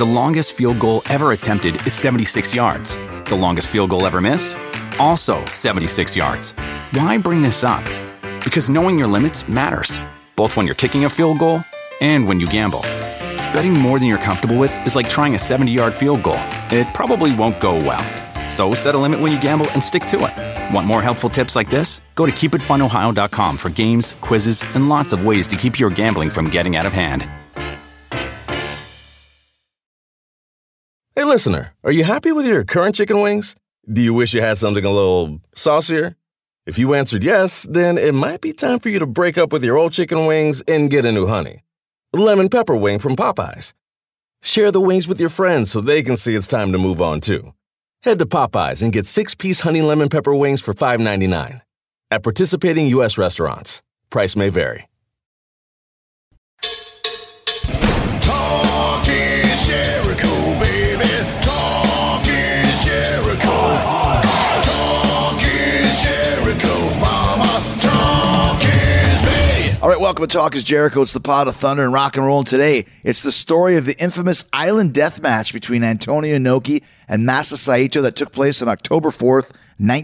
The longest field goal ever attempted is 76 yards. The longest field goal ever missed? Also 76 yards. Why bring this up? Because knowing your limits matters, both when you're kicking a field goal and when you gamble. Betting more than you're comfortable with is like trying a 70-yard field goal. It probably won't go well. So set a limit when you gamble and stick to it. Want more helpful tips like this? Go to keepitfunohio.com for games, quizzes, and lots of ways to keep your gambling from getting out of hand. Hey, listener, are you happy with your current chicken wings? Do you wish you had something a little saucier? If you answered yes, then it might be time for you to break up with your old chicken wings and get a new honey. Lemon pepper wing from Popeyes. Share the wings with your friends so they can see it's time to move on too. Head to Popeyes and get 6-piece honey lemon pepper wings for $5.99. At participating U.S. restaurants. Price may vary. Talk is Jericho, baby. Talk is Jericho. Talk is Jericho, mama. Talk is me. All right, welcome to Talk is Jericho. It's the pod of thunder and rock and roll. And today, it's the story of the infamous Island Death match between Antonio Inoki and Masa Saito that took place on October 4th,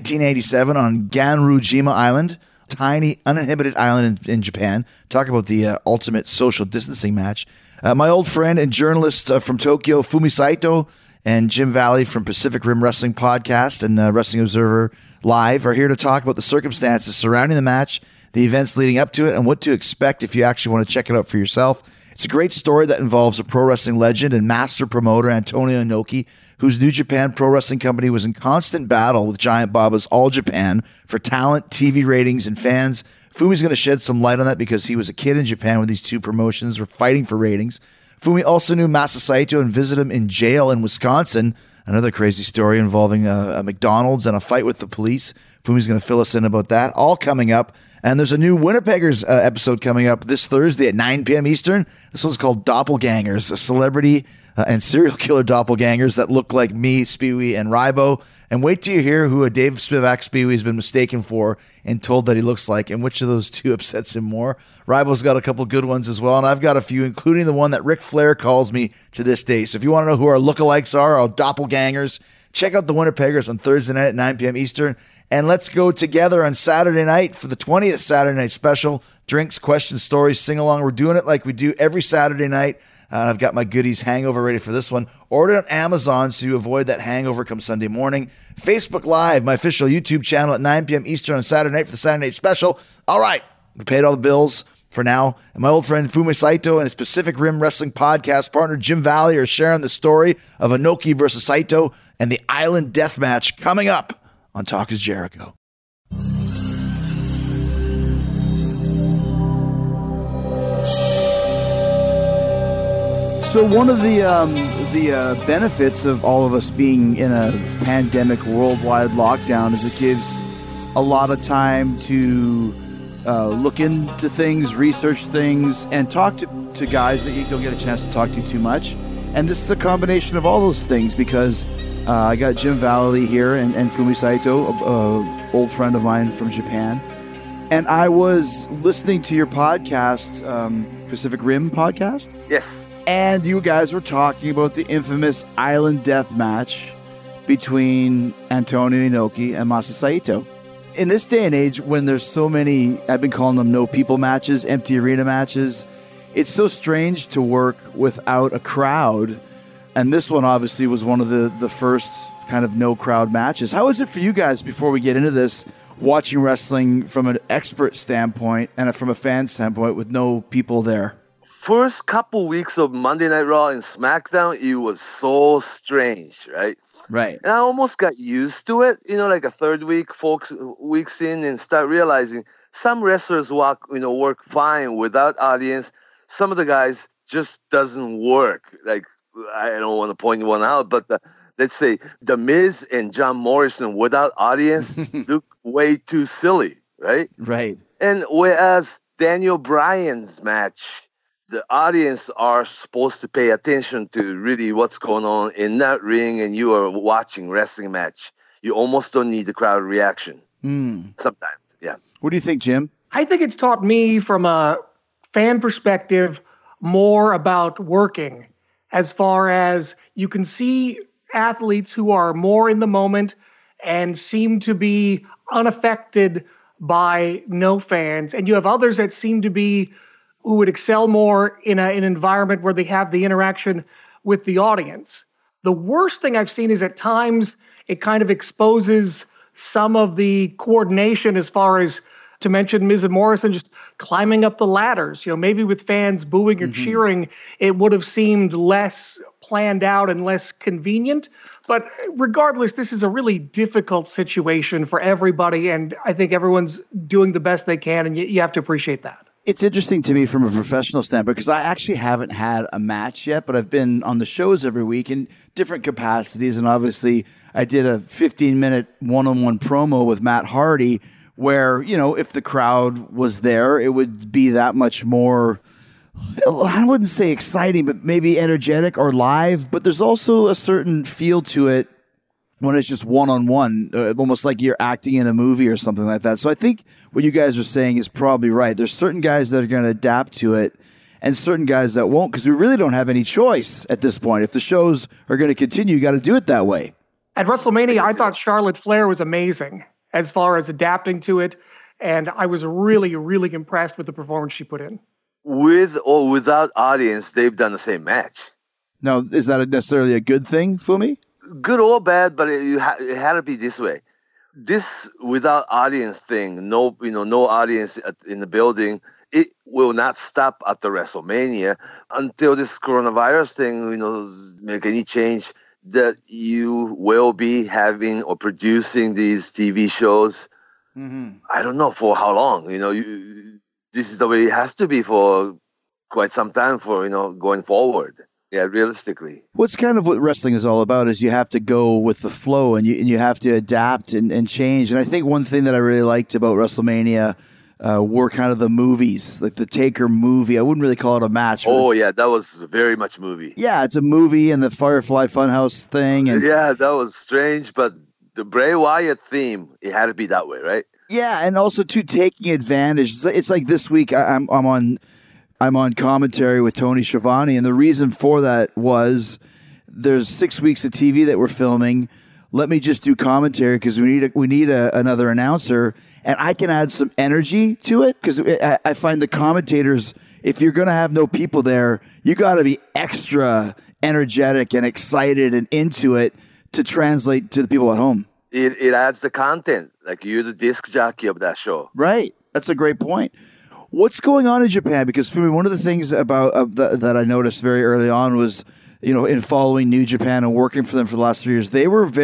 1987 on Ganrujima Island, tiny, uninhibited island in Japan. Talk about the ultimate social distancing match. My old friend and journalist from Tokyo, Fumi Saito, and Jim Valley from Pacific Rim Wrestling Podcast and Wrestling Observer Live are here to talk about the circumstances surrounding the match, the events leading up to it, and what to expect if you actually want to check it out for yourself. It's a great story that involves a pro wrestling legend and master promoter, Antonio Inoki, whose New Japan Pro Wrestling Company was in constant battle with Giant Baba's All Japan for talent, TV ratings, and fans. Fumi's going to shed some light on that because he was a kid in Japan when these two promotions were fighting for ratings. Fumi also knew Masa Saito and visited him in jail in Wisconsin. Another crazy story involving a McDonald's and a fight with the police. Fumi's going to fill us in about that. All coming up. And there's a new Winnipeggers episode coming up this Thursday at 9 p.m. Eastern. This one's called Doppelgangers, a celebrity and serial killer doppelgangers that look like me, Spewy, and Rybo. And wait till you hear who a Dave Spivak Spewy has been mistaken for and told that he looks like, and which of those two upsets him more. Rybo's got a couple good ones as well, and I've got a few, including the one that Ric Flair calls me to this day. So if you want to know who our lookalikes are, our doppelgangers, check out the Winnipeggers on Thursday night at 9 p.m. Eastern. And let's go together on Saturday night for the 20th Saturday night special. Drinks, questions, stories, sing along. We're doing it like we do every Saturday night. I've got my goodies hangover ready for this one. Order it on Amazon so you avoid that hangover come Sunday morning. Facebook Live, my official YouTube channel at 9 p.m. Eastern on Saturday night for the Saturday night special. All right, we paid all the bills for now. And my old friend Fumi Saito and his Pacific Rim Wrestling Podcast partner Jim Valley are sharing the story of Inoki versus Saito and the Island Death match coming up on Talk is Jericho. So one of the benefits of all of us being in a pandemic worldwide lockdown is it gives a lot of time to look into things, research things, and talk to guys that you don't get a chance to talk to too much. And this is a combination of all those things because I got Jim Valley here and Fumi Saito, an old friend of mine from Japan. And I was listening to your podcast, Pacific Rim podcast. Yes. And you guys were talking about the infamous Island Death match between Antonio Inoki and Masa Saito. In this day and age, when there's so many, I've been calling them no people matches, empty arena matches, it's so strange to work without a crowd. And this one obviously was one of the first kind of no crowd matches. How is it for you guys, before we get into this, watching wrestling from an expert standpoint and from a fan standpoint with no people there? First couple weeks of Monday Night Raw and SmackDown, it was so strange, right? Right. And I almost got used to it, like a third week, 4 weeks in, and start realizing some wrestlers work fine without audience. Some of the guys just doesn't work. Like, I don't want to point one out, but let's say The Miz and John Morrison without audience look way too silly, right? Right. And whereas Daniel Bryan's match, the audience are supposed to pay attention to really what's going on in that ring, and you are watching wrestling match. You almost don't need the crowd reaction sometimes. Yeah. What do you think, Jim? I think it's taught me from a fan perspective more about working as far as you can see athletes who are more in the moment and seem to be unaffected by no fans. And you have others that seem to be who would excel more in an environment where they have the interaction with the audience. The worst thing I've seen is at times it kind of exposes some of the coordination as far as, to mention Miz and Morrison, just climbing up the ladders. Maybe with fans booing or cheering, it would have seemed less planned out and less convenient. But regardless, this is a really difficult situation for everybody, and I think everyone's doing the best they can, and you have to appreciate that. It's interesting to me from a professional standpoint because I actually haven't had a match yet, but I've been on the shows every week in different capacities. And obviously, I did a 15-minute one-on-one promo with Matt Hardy where, if the crowd was there, it would be that much more, I wouldn't say exciting, but maybe energetic or live. But there's also a certain feel to it when it's just one-on-one, almost like you're acting in a movie or something like that. So I think what you guys are saying is probably right. There's certain guys that are going to adapt to it and certain guys that won't, because we really don't have any choice at this point. If the shows are going to continue, you got to do it that way. At WrestleMania, I thought Charlotte Flair was amazing as far as adapting to it, and I was really, really impressed with the performance she put in. With or without audience, they've done the same match. Now, is that necessarily a good thing, Fumi? Good or bad, but it had to be this way. This without audience thing, no audience in the building, it will not stop at the WrestleMania until this coronavirus thing, make any change that you will be having or producing these TV shows. I don't know for how long. This is the way it has to be for quite some time for going forward. Yeah, realistically. What's kind of what wrestling is all about is you have to go with the flow and you have to adapt and change. And I think one thing that I really liked about WrestleMania were kind of the movies, like the Taker movie. I wouldn't really call it a match. Oh, yeah, that was very much movie. Yeah, it's a movie and the Firefly Funhouse thing. And yeah, that was strange, but the Bray Wyatt theme, it had to be that way, right? Yeah, and also, too, taking advantage. It's like this week I'm on commentary with Tony Schiavone, and the reason for that was there's 6 weeks of TV that we're filming. Let me just do commentary because we need another announcer, and I can add some energy to it because I find the commentators, if you're going to have no people there, you got to be extra energetic and excited and into it to translate to the people at home. It adds the content, like you're the disc jockey of that show. Right. That's a great point. What's going on in Japan? Because for me, one of the things about that I noticed very early on was, in following New Japan and working for them for the last 3 years, they were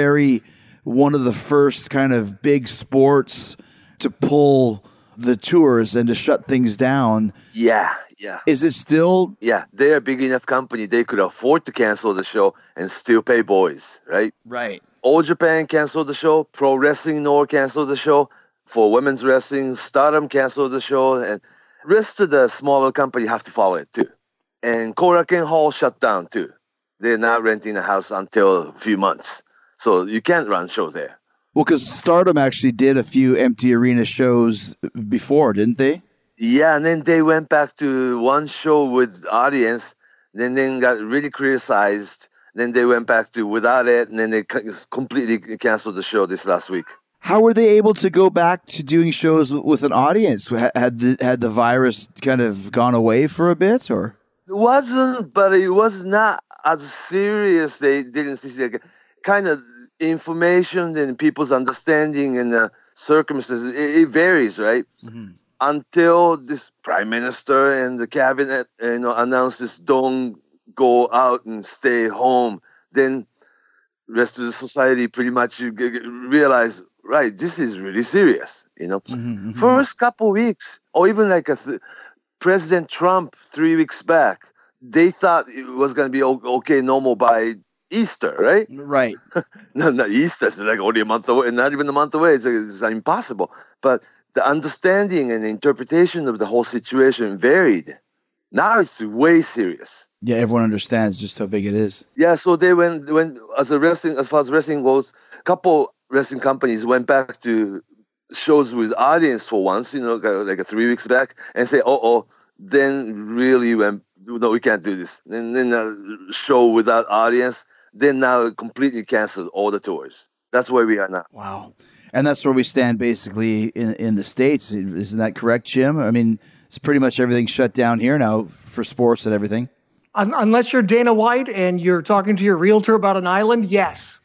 one of the first kind of big sports to pull the tours and to shut things down. Yeah. Is it still? Yeah, they're a big enough company. They could afford to cancel the show and still pay boys, right? Right. All Japan canceled the show. Pro Wrestling North canceled the show. For women's wrestling, Stardom canceled the show, and rest of the smaller company have to follow it too. And Korakuen Hall shut down too. They're not renting a house until a few months, so you can't run shows there. Well, because Stardom actually did a few empty arena shows before, didn't they? Yeah, and then they went back to one show with audience, then got really criticized. Then they went back to without it, and then they completely canceled the show this last week. How were they able to go back to doing shows with an audience? Had the virus kind of gone away for a bit, or? It wasn't, but it was not as serious. They didn't see like, kind of information and people's understanding and the circumstances. It varies, right? Mm-hmm. Until this prime minister and the cabinet, announced this, don't go out and stay home. Then rest of the society pretty much realize, right, this is really serious, Mm-hmm. First couple weeks, or even like President Trump 3 weeks back, they thought it was going to be okay, normal by Easter, right? Right. No, not Easter. It's like only a month away, not even a month away. It's impossible. But the understanding and interpretation of the whole situation varied. Now it's way serious. Yeah, everyone understands just how big it is. Yeah, so they went as far as wrestling goes, a couple wrestling companies went back to shows with audience for once, like 3 weeks back, and say, then really went no, we can't do this. And then a show without audience, then now completely canceled all the tours. That's where we are now. Wow. And that's where we stand basically in the States. Isn't that correct, Jim? I mean, it's pretty much everything shut down here now for sports and everything. Unless you're Dana White and you're talking to your realtor about an island, yes.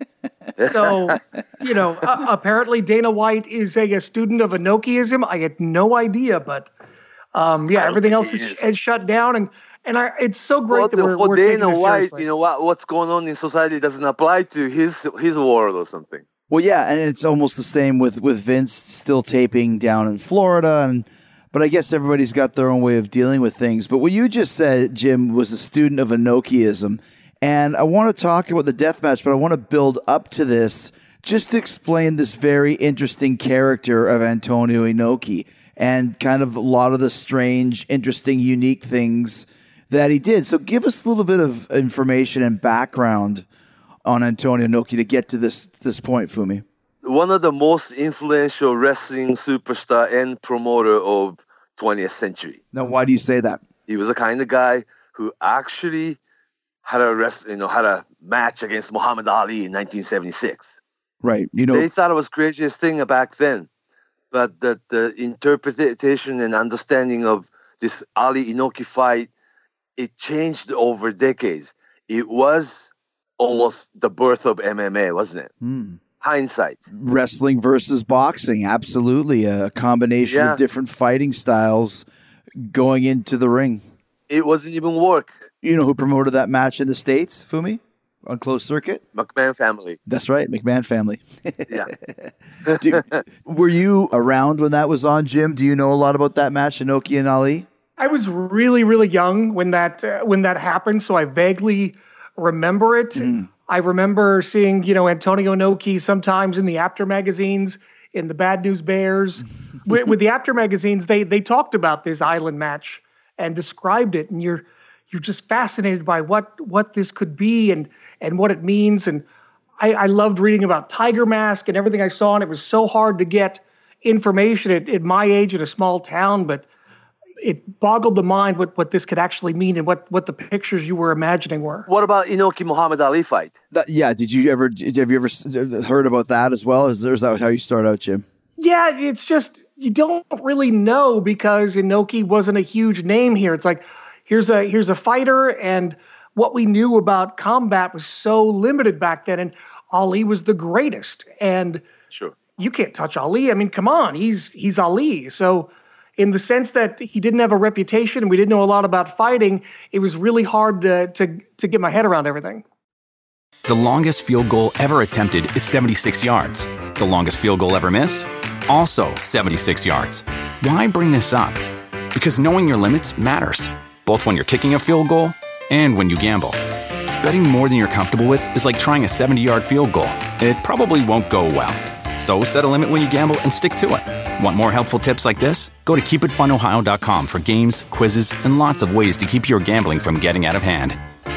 So, apparently Dana White is a student of Enochiism. I had no idea, but everything else is shut down. And it's so great that we're taking Dana this White, seriously. what's going on in society doesn't apply to his world or something. Well, yeah, and it's almost the same with Vince still taping down in Florida, but I guess everybody's got their own way of dealing with things. But what you just said, Jim, was a student of Enochiism, and I want to talk about the deathmatch, but I want to build up to this just to explain this very interesting character of Antonio Inoki and kind of a lot of the strange, interesting, unique things that he did. So give us a little bit of information and background on Antonio Inoki to get to this point, Fumi. One of the most influential wrestling superstar and promoter of 20th century. Now, why do you say that? He was the kind of guy who actually had a match against Muhammad Ali in 1976. Right. They thought it was the craziest thing back then, but the interpretation and understanding of this Ali Inoki fight, it changed over decades. It was almost the birth of MMA, wasn't it? Hindsight. Wrestling versus boxing, absolutely. A combination of different fighting styles going into the ring. It wasn't even work. You know who promoted that match in the States, Fumi? On closed circuit? McMahon family. That's right, McMahon family. Yeah. Were you around when that was on, Jim? Do you know a lot about that match, Inoki and Ali? I was really, really young when that happened, so I vaguely remember it. I remember seeing, Antonio Inoki sometimes in the After magazines, in the Bad News Bears. with the After magazines, they talked about this island match and described it, and you're just fascinated by what this could be and what it means. And I loved reading about Tiger Mask and everything I saw, and it was so hard to get information at my age in a small town, but it boggled the mind what this could actually mean and what the pictures you were imagining were. What about Inoki Muhammad Ali fight? Have you ever heard about that as well? Is that how you start out, Jim? Yeah, it's just you don't really know because Inoki wasn't a huge name here. It's like here's a fighter, and what we knew about combat was so limited back then, and Ali was the greatest. And sure, you can't touch Ali. I mean, come on, he's Ali. So in the sense that he didn't have a reputation and we didn't know a lot about fighting, it was really hard to get my head around everything. The longest field goal ever attempted is 76 yards. The longest field goal ever missed? Also 76 yards. Why bring this up? Because knowing your limits matters, both when you're kicking a field goal and when you gamble. Betting more than you're comfortable with is like trying a 70-yard field goal. It probably won't go well. So set a limit when you gamble and stick to it. Want more helpful tips like this? Go to keepitfunohio.com for games, quizzes, and lots of ways to keep your gambling from getting out of hand.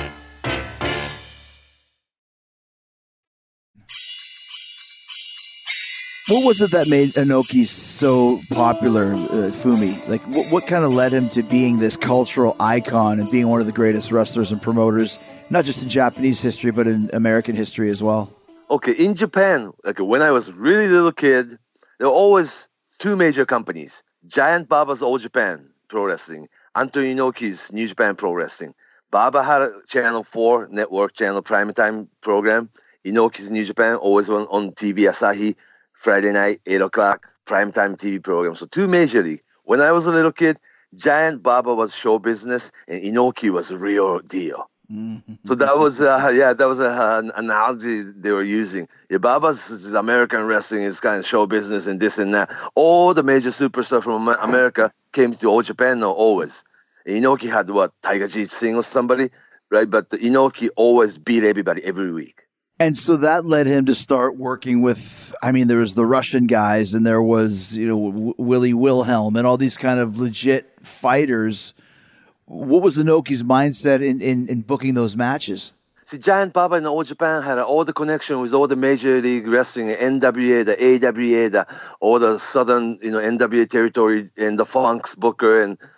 What was it that made Inoki so popular, Fumi? Like, what kind of led him to being this cultural icon and being one of the greatest wrestlers and promoters, not just in Japanese history, but in American history as well? Okay, in Japan, when I was really little kid, there were always two major companies. Giant Baba's All Japan Pro Wrestling, Antonio Inoki's New Japan Pro Wrestling. Baba had a Channel 4 network channel primetime program. Inoki's New Japan always on TV Asahi, Friday night, 8 o'clock, primetime TV program. So two major league. When I was a little kid, Giant Baba was show business and Inoki was the real deal. So that was an analogy they were using. Yeah, Baba's American wrestling is kind of show business and this and that. All the major superstars from America came to All Japan now always. And Inoki had Tiger Jeet Singh or somebody, right? But Inoki always beat everybody every week. And so that led him to start working with, there was the Russian guys and there was, Willie Wilhelm and all these kind of legit fighters. What was Inoki's mindset in booking those matches? See, Giant Baba in All Japan had all the connection with all the major league wrestling, NWA, the AWA, all the southern, NWA territory, and the Funk's Booker, and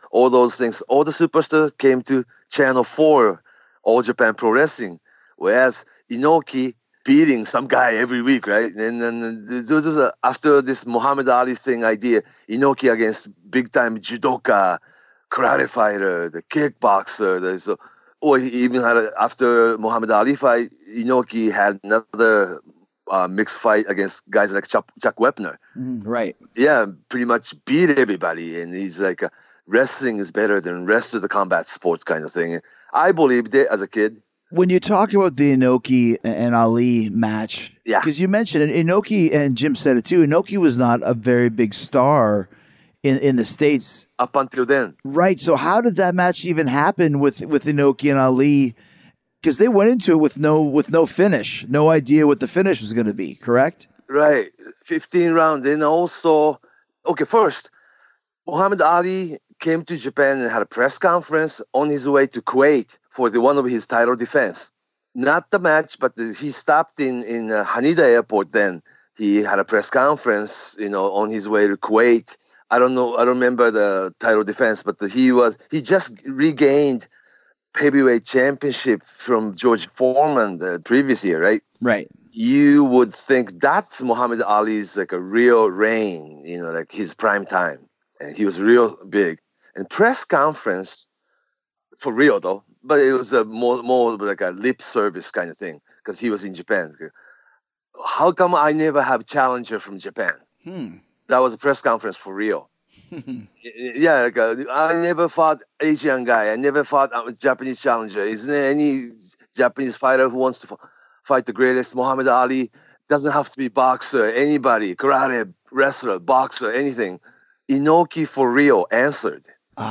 all those things. All the superstars came to Channel 4, All Japan Pro Wrestling, whereas Inoki beating some guy every week, right? And then after this Muhammad Ali thing idea, Inoki against big-time judoka, karate fighter, the kickboxer, or he even had after Muhammad Ali fight, Inoki had another mixed fight against guys like Chuck Wepner. Right. Yeah, pretty much beat everybody, and he's like, wrestling is better than rest of the combat sports kind of thing. I believed it as a kid. When you talk about the Inoki and Ali match, Yeah. because you mentioned it, Inoki, and Jim said it too, Inoki was not a very big star in the States. Up until then, Right. So how did that match even happen with Inoki and Ali? Because they went into it with no finish, no idea what the finish was going to be, correct? right, 15 rounds. Then also, okay, first, Muhammad Ali came to Japan and had a press conference on his way to Kuwait for one of his title defense. Not the match, but he stopped in Haneda Airport then. He had a press conference, on his way to Kuwait. I don't remember the title defense, but he just regained heavyweight championship from George Foreman the previous year, right? Right. You would think that's Muhammad Ali's like a real reign, like his prime time. And he was real big. And press conference, for real though, but it was a more like a lip service kind of thing because he was in Japan. How come I never have challenger from Japan? That was a press conference for real. Yeah, like, I never fought Asian guy. I never fought a Japanese challenger. Isn't there any Japanese fighter who wants to fight the greatest? Muhammad Ali doesn't have to be boxer, anybody, karate, wrestler, boxer, anything. Inoki for real answered.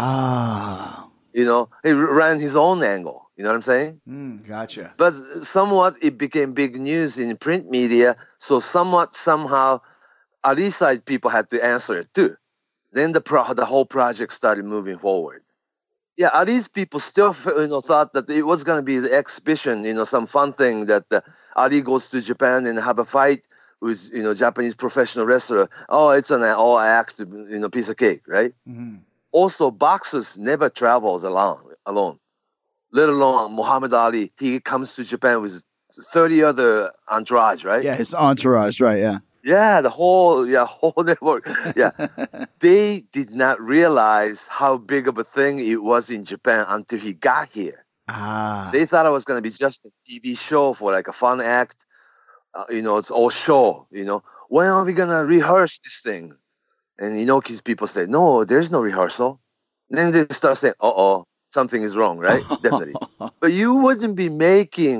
Ah. He ran his own angle. You know what I'm saying? Gotcha. But somewhat it became big news in print media. So somehow, Ali side people had to answer it too. Then the whole project started moving forward. Yeah, Ali's people still thought that it was going to be the exhibition, some fun thing that Ali goes to Japan and have a fight with Japanese professional wrestler. Oh, it's an all act, piece of cake, right? Mm-hmm. Also, boxers never travels alone. Let alone Muhammad Ali. He comes to Japan with 30 other entourage, right? Yeah, his entourage, right? Yeah. Yeah, the whole network. Yeah. They did not realize how big of a thing it was in Japan until he got here. Ah. They thought it was going to be just a TV show for like a fun act. It's all show, When are we going to rehearse this thing? And Inoki's people say, no, there's no rehearsal. And then they start saying, something is wrong, right? Definitely. But you wouldn't be making,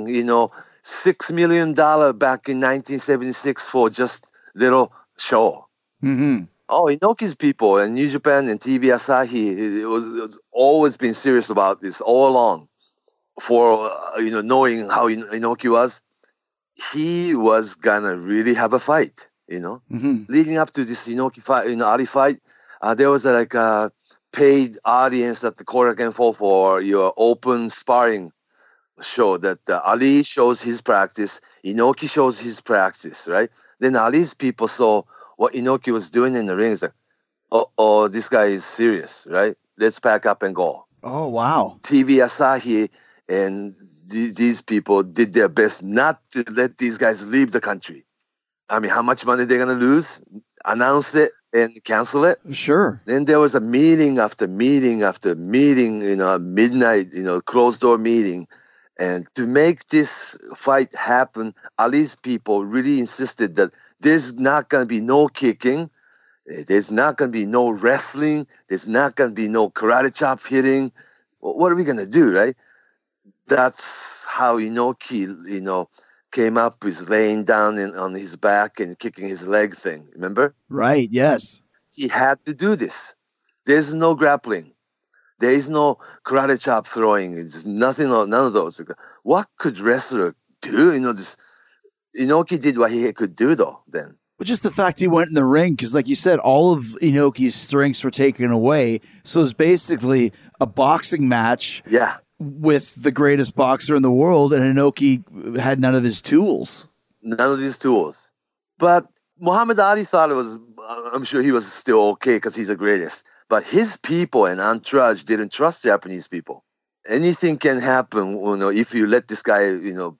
$6 million back in 1976 for just little show. Mm-hmm. Oh, Inoki's people and New Japan and TV Asahi, it was always been serious about this all along. For, knowing how Inoki was, he was gonna really have a fight, Mm-hmm. Leading up to this Inoki fight, Ali fight, there was a paid audience at the Korakuen Fall for your open sparring show that Ali shows his practice, Inoki shows his practice, right? Then Ali's people saw what Inoki was doing in the ring. It's like, this guy is serious, right? Let's pack up and go. Oh, wow. TV Asahi and these people did their best not to let these guys leave the country. I mean, how much money they're going to lose? Announce it and cancel it? Sure. Then there was a meeting after meeting after meeting, midnight, closed door meeting. And to make this fight happen, Ali's people really insisted that there's not going to be no kicking. There's not going to be no wrestling. There's not going to be no karate chop hitting. What are we going to do, right? That's how Inoki, came up with laying down on his back and kicking his leg thing. Remember? Right, yes. He had to do this. There's no grappling. There is no karate chop throwing. It's nothing, none of those. What could wrestler do? Inoki did what he could do, though, then. But just the fact he went in the ring, because like you said, all of Inoki's strengths were taken away. So it's basically a boxing match with the greatest boxer in the world, and Inoki had none of his tools. None of these tools. But Muhammad Ali thought it was, I'm sure he was still okay because he's the greatest. But his people and entourage didn't trust Japanese people. Anything can happen, if you let this guy,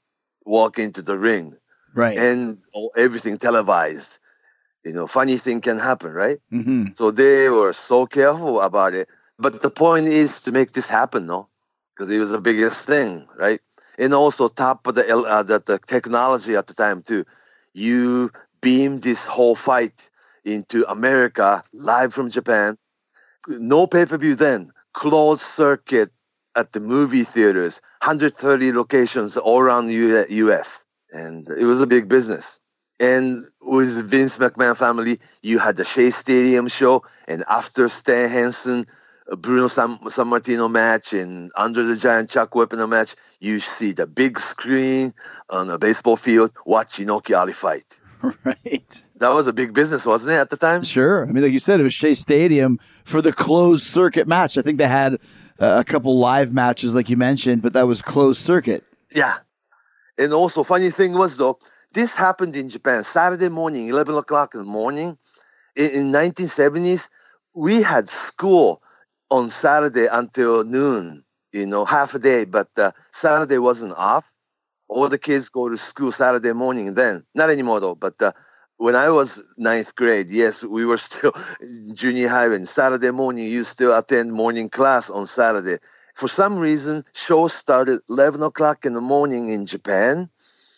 walk into the ring. Right. And everything televised. Funny thing can happen, right? Mm-hmm. So they were so careful about it. But the point is to make this happen, no? Because it was the biggest thing, right? And also top of the technology at the time too. You beam this whole fight into America live from Japan. No pay-per-view then. Closed circuit at the movie theaters. 130 locations all around the U.S. And it was a big business. And with Vince McMahon family, you had the Shea Stadium show, and after Stan Hansen, Bruno San Martino match, and Under the Giant Chuck Weapon match, you see the big screen on a baseball field, watch Inoki Ali fight. Right. That was a big business, wasn't it, at the time? Sure. I mean, like you said, it was Shea Stadium for the closed circuit match. I think they had a couple live matches, like you mentioned, but that was closed circuit. Yeah. And also, funny thing was, though, this happened in Japan Saturday morning, 11 o'clock in the morning. In 1970s, we had school on Saturday until noon, half a day, but Saturday wasn't off. All the kids go to school Saturday morning then. Not anymore, though, but when I was ninth grade, yes, we were still junior high, and Saturday morning, you still attend morning class on Saturday. For some reason, show started 11 o'clock in the morning in Japan.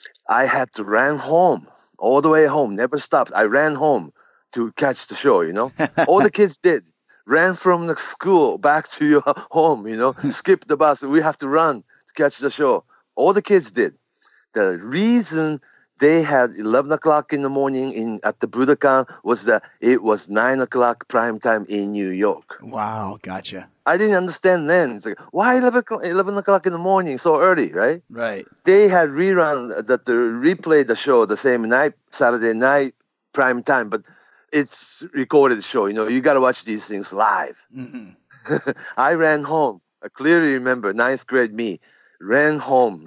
I had to run home, all the way home, never stopped. I ran home to catch the show, All the kids did. Ran from the school back to your home, skip the bus. We have to run to catch the show. All the kids did. The reason they had 11 o'clock in the morning at the Budokan was that it was 9 o'clock prime time in New York. Wow, gotcha. I didn't understand then. It's like, why 11 o'clock in the morning so early, right? Right. They had rerun that replay the show the same night, Saturday night, prime time, but it's recorded show. You got to watch these things live. Mm-hmm. I ran home. I clearly remember ninth grade me ran home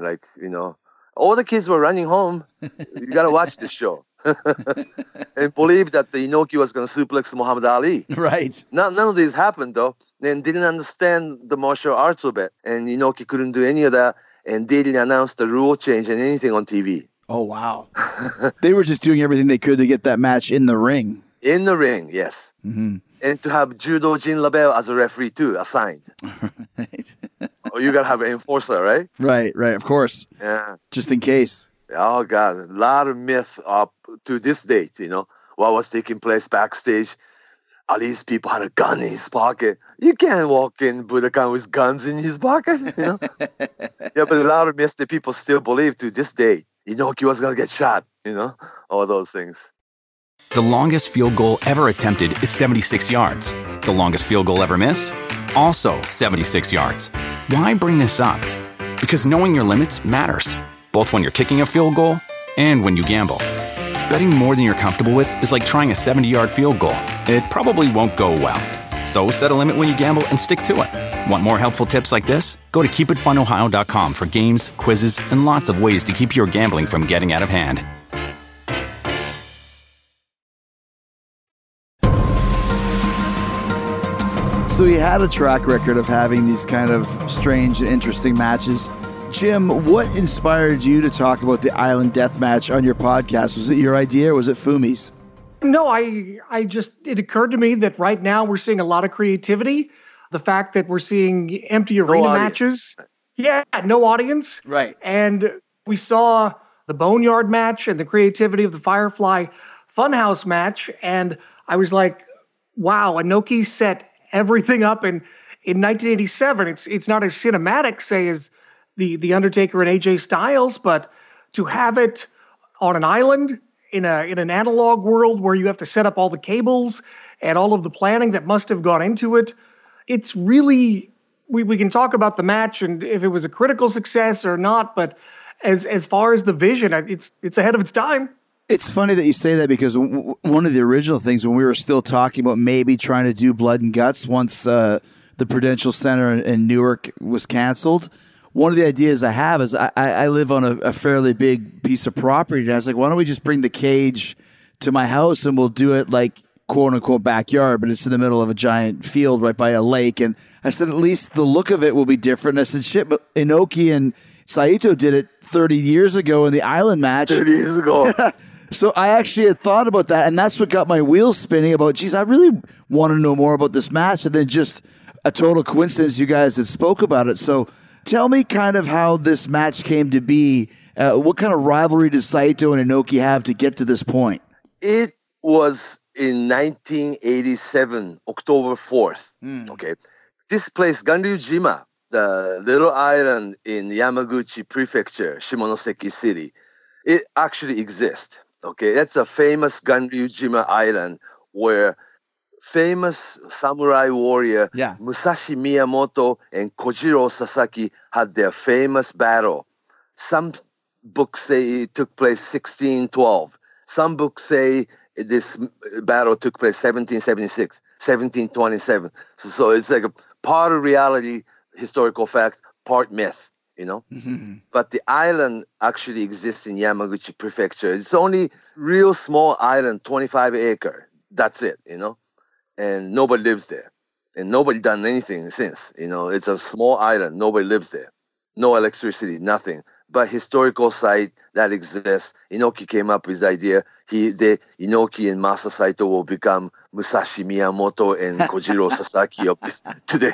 all the kids were running home. You got to watch this show. And believe that the Inoki was going to suplex Muhammad Ali. Right. None of this happened, though. And didn't understand the martial arts of it. And Inoki couldn't do any of that. And they didn't announce the rule change and anything on TV. Oh, wow. They were just doing everything they could to get that match in the ring. In the ring, yes. Mm-hmm. And to have Judo Jin LaBelle as a referee, too, assigned. Right. Oh, you got to have an enforcer, right? Right, of course. Yeah. Just in case. Oh, God. A lot of myth up to this date, what was taking place backstage. Ali's people had a gun in his pocket. You can't walk in Budokan with guns in his pocket, Yeah, but a lot of myths that people still believe to this day. Inoki was going to get shot, all those things. The longest field goal ever attempted is 76 yards. The longest field goal ever missed? Also 76 yards. Why bring this up? Because knowing your limits matters, both when you're kicking a field goal and when you gamble. Betting more than you're comfortable with is like trying a 70-yard field goal. It probably won't go well. So set a limit when you gamble and stick to it. Want more helpful tips like this? Go to keepitfunohio.com for games, quizzes, and lots of ways to keep your gambling from getting out of hand. So he had a track record of having these kind of strange and interesting matches. Jim, what inspired you to talk about the Island Death Match on your podcast? Was it your idea or was it Fumi's? No, it occurred to me that right now we're seeing a lot of creativity. The fact that we're seeing empty arena matches. Yeah, no audience. Right. And we saw the Boneyard match and the creativity of the Firefly Funhouse match. And I was like, wow, Inoki set everything up in 1987. It's not as cinematic, say, as the Undertaker and AJ Styles, but to have it on an island in an analog world where you have to set up all the cables and all of the planning that must have gone into it, it's really, we can talk about the match and if it was a critical success or not, but as far as the vision, it's ahead of its time. It's funny that you say that because one of the original things when we were still talking about maybe trying to do Blood and Guts once the Prudential Center in Newark was canceled, one of the ideas I have is I live on a fairly big piece of property. And I was like, why don't we just bring the cage to my house and we'll do it like quote unquote backyard, but it's in the middle of a giant field right by a lake. And I said, at least the look of it will be different. I said, shit, but Inoki and Saito did it 30 years ago in the Island match. 30 years ago. So I actually had thought about that, and that's what got my wheels spinning about, geez, I really want to know more about this match, and then just a total coincidence you guys had spoke about it. So tell me kind of how this match came to be. What kind of rivalry does Saito and Inoki have to get to this point? It was in 1987, October 4th. Okay. This place, Ganryujima, the little island in Yamaguchi Prefecture, Shimonoseki City, it actually exists. Okay, that's a famous Ganryujima Island where famous samurai warrior Musashi Miyamoto and Kojiro Sasaki had their famous battle. Some books say it took place 1612. Some books say this battle took place 1776, 1727. So it's like a part of reality, historical fact, part myth. But the island actually exists in Yamaguchi Prefecture. It's only real small island, 25 acre. That's it, and nobody lives there. And nobody done anything since, it's a small island. Nobody lives there. No electricity, nothing. But historical site that exists. Inoki came up with the idea. Inoki and Masa Saito will become Musashi Miyamoto and Kojiro Sasaki of today.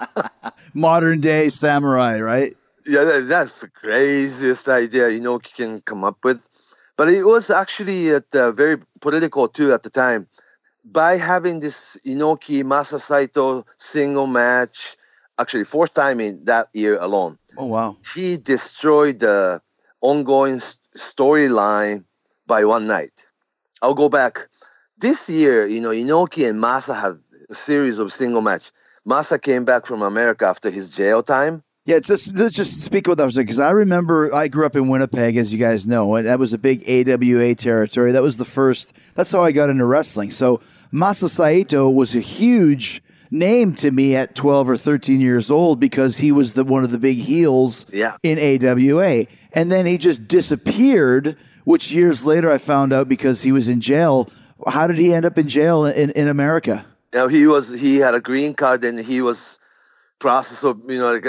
Modern day samurai, right? Yeah, that's the craziest idea Inoki can come up with. But it was actually very political too at the time. By having this Inoki Masa Saito single match, actually fourth time in that year alone. Oh, wow. He destroyed the ongoing storyline by one night. I'll go back. This year, Inoki and Masa had a series of single match. Masa came back from America after his jail time. Yeah, let's just speak about that because I remember I grew up in Winnipeg, as you guys know, and that was a big AWA territory. That was the first. That's how I got into wrestling. So Masa Saito was a huge name to me at 12 or 13 years old because he was one of the big heels in AWA, and then he just disappeared. Which years later I found out because he was in jail. How did he end up in jail in America? He had a green card and he was. Process of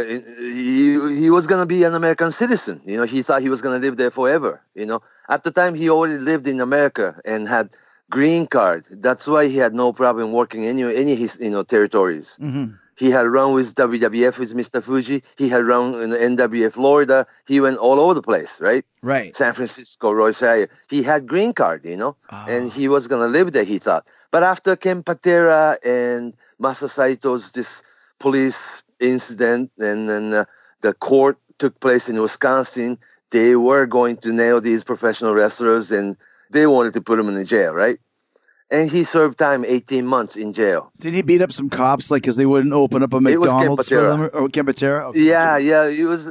he was gonna be an American citizen. He thought he was gonna live there forever. At the time he already lived in America and had green card. That's why he had no problem working any of his territories. Mm-hmm. He had run with WWF with Mr. Fuji. He had run in the NWF Florida. He went all over the place, right? Right. San Francisco, Royce Shire. He had green card, and he was gonna live there. He thought, but after Ken Patera and Masa Saito's this police incident, and then the court took place in Wisconsin. They were going to nail these professional wrestlers, and they wanted to put him in the jail, right? And he served time 18 months in jail. Did he beat up some cops, because they wouldn't open up a McDonald's for them? Or Ken Patera? Okay. Yeah. It was.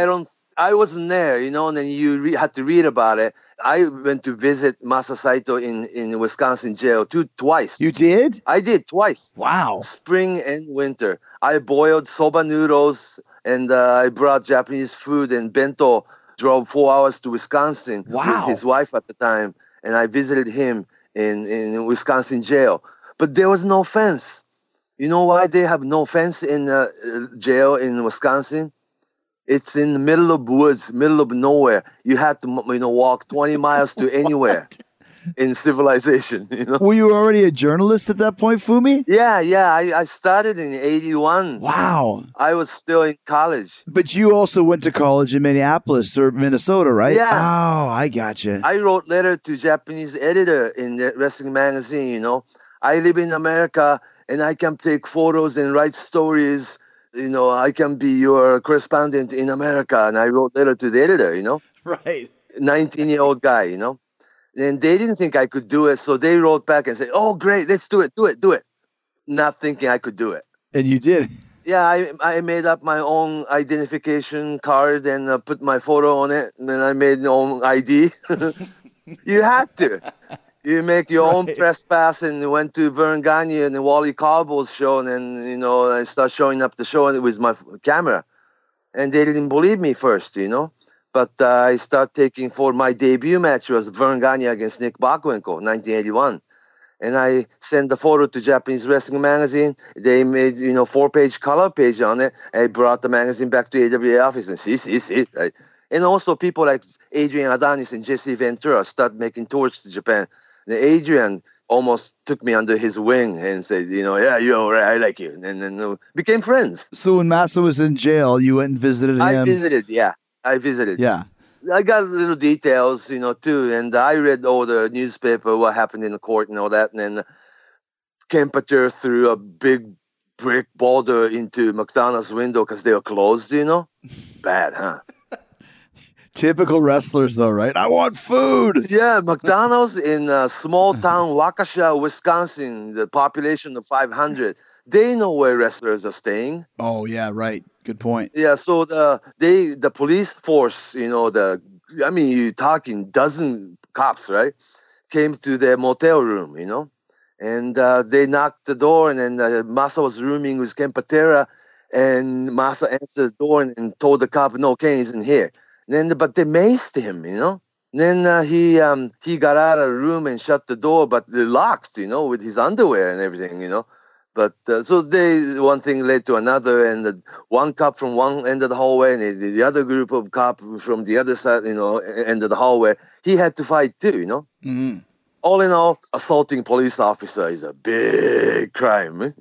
I wasn't there, and then you had to read about it. I went to visit Masa Saito in Wisconsin jail twice. You did? I did twice. Wow. Spring and winter. I boiled soba noodles and I brought Japanese food and bento. Drove 4 hours to Wisconsin with his wife at the time, and I visited him in Wisconsin jail. But there was no fence. You know why they have no fence in jail in Wisconsin? It's in the middle of woods, middle of nowhere. You had to, walk 20 miles to anywhere in civilization. Were you already a journalist at that point, Fumi? Yeah. I started in 81. Wow. I was still in college. But you also went to college in Minneapolis or Minnesota, right? Yeah. Oh, I gotcha. I wrote letter to Japanese editor in the wrestling magazine, I live in America and I can take photos and write stories. I can be your correspondent in America. And I wrote letter to the editor, Right. 19-year-old guy, And they didn't think I could do it. So they wrote back and said, oh, great, let's do it. Not thinking I could do it. And you did. Yeah, I made up my own identification card and put my photo on it. And then I made my own ID. You had to. You make your own press pass, and went to Vern Gagne and the Wally Carball's show, and then, I start showing up the show with my camera. And they didn't believe me first, But I start taking for my debut match was Vern Gagne against Nick Bockwinkel, 1981. And I sent the photo to Japanese Wrestling Magazine. They made, 4-page color page on it. I brought the magazine back to AWA office and see, right? And also people like Adrian Adonis and Jesse Ventura start making tours to Japan. And Adrian almost took me under his wing and said, yeah, you're all right, I like you. And then became friends. So when Masa was in jail, you went and visited him? I visited. Yeah. I got little details, too. And I read all the newspaper, what happened in the court and all that. And then Kempter threw a big brick boulder into McDonald's window because they were closed, Bad, huh? Typical wrestlers, though, right? I want food. Yeah, McDonald's in a small town, Waukesha, Wisconsin, the population of 500. They know where wrestlers are staying. Oh, yeah, right. Good point. Yeah, so the police force, you're talking dozen cops, right? Came to their motel room, and they knocked the door, and then Masa was rooming with Ken Patera, and Masa answered the door and told the cop, no, Ken isn't here. But they maced him, Then he got out of the room and shut the door, but they locked, with his underwear and everything, But so one thing led to another, and one cop from one end of the hallway, and the other group of cops from the other side, end of the hallway. He had to fight too, Mm-hmm. All in all, assaulting police officer is a big crime,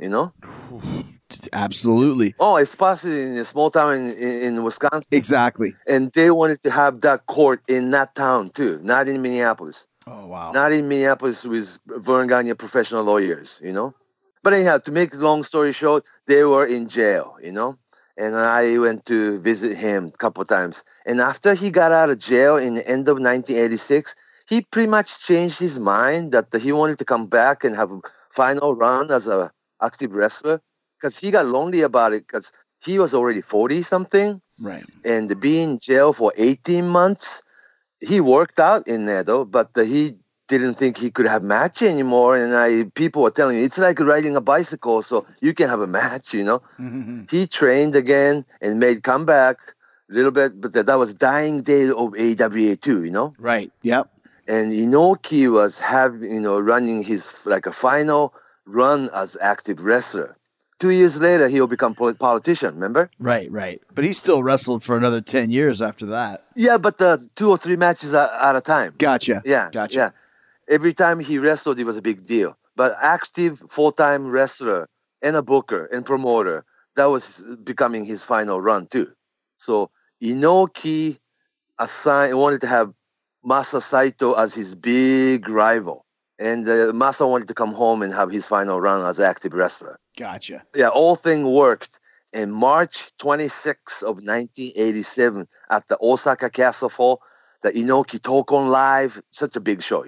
Absolutely. Oh, especially in a small town in Wisconsin. Exactly. And they wanted to have that court in that town too, not in Minneapolis. Oh, wow. Not in Minneapolis with Vern Gagne professional lawyers, But anyhow, to make the long story short, they were in jail, And I went to visit him a couple of times. And after he got out of jail in the end of 1986, he pretty much changed his mind that he wanted to come back and have a final run as an active wrestler. Because he got lonely about it because he was already 40-something. Right. And being in jail for 18 months, he worked out in there, though, but he didn't think he could have match anymore. And people were telling me, it's like riding a bicycle, so you can have a match, Mm-hmm. He trained again and made comeback a little bit, but that was dying day of AWA too, Right. Yep. And Inoki was running his like a final run as active wrestler. 2 years later, he'll become politician, remember? Right. But he still wrestled for another 10 years after that. Yeah, but 2 or 3 matches at a time. Gotcha. Yeah. Every time he wrestled, it was a big deal. But active full-time wrestler and a booker and promoter, that was becoming his final run too. So Inoki wanted to have Masa Saito as his big rival. And Masa wanted to come home and have his final run as active wrestler. Gotcha. Yeah, all thing worked. In March 26th of 1987 at the Osaka Castle Hall, the Inoki Tokon Live, such a big show,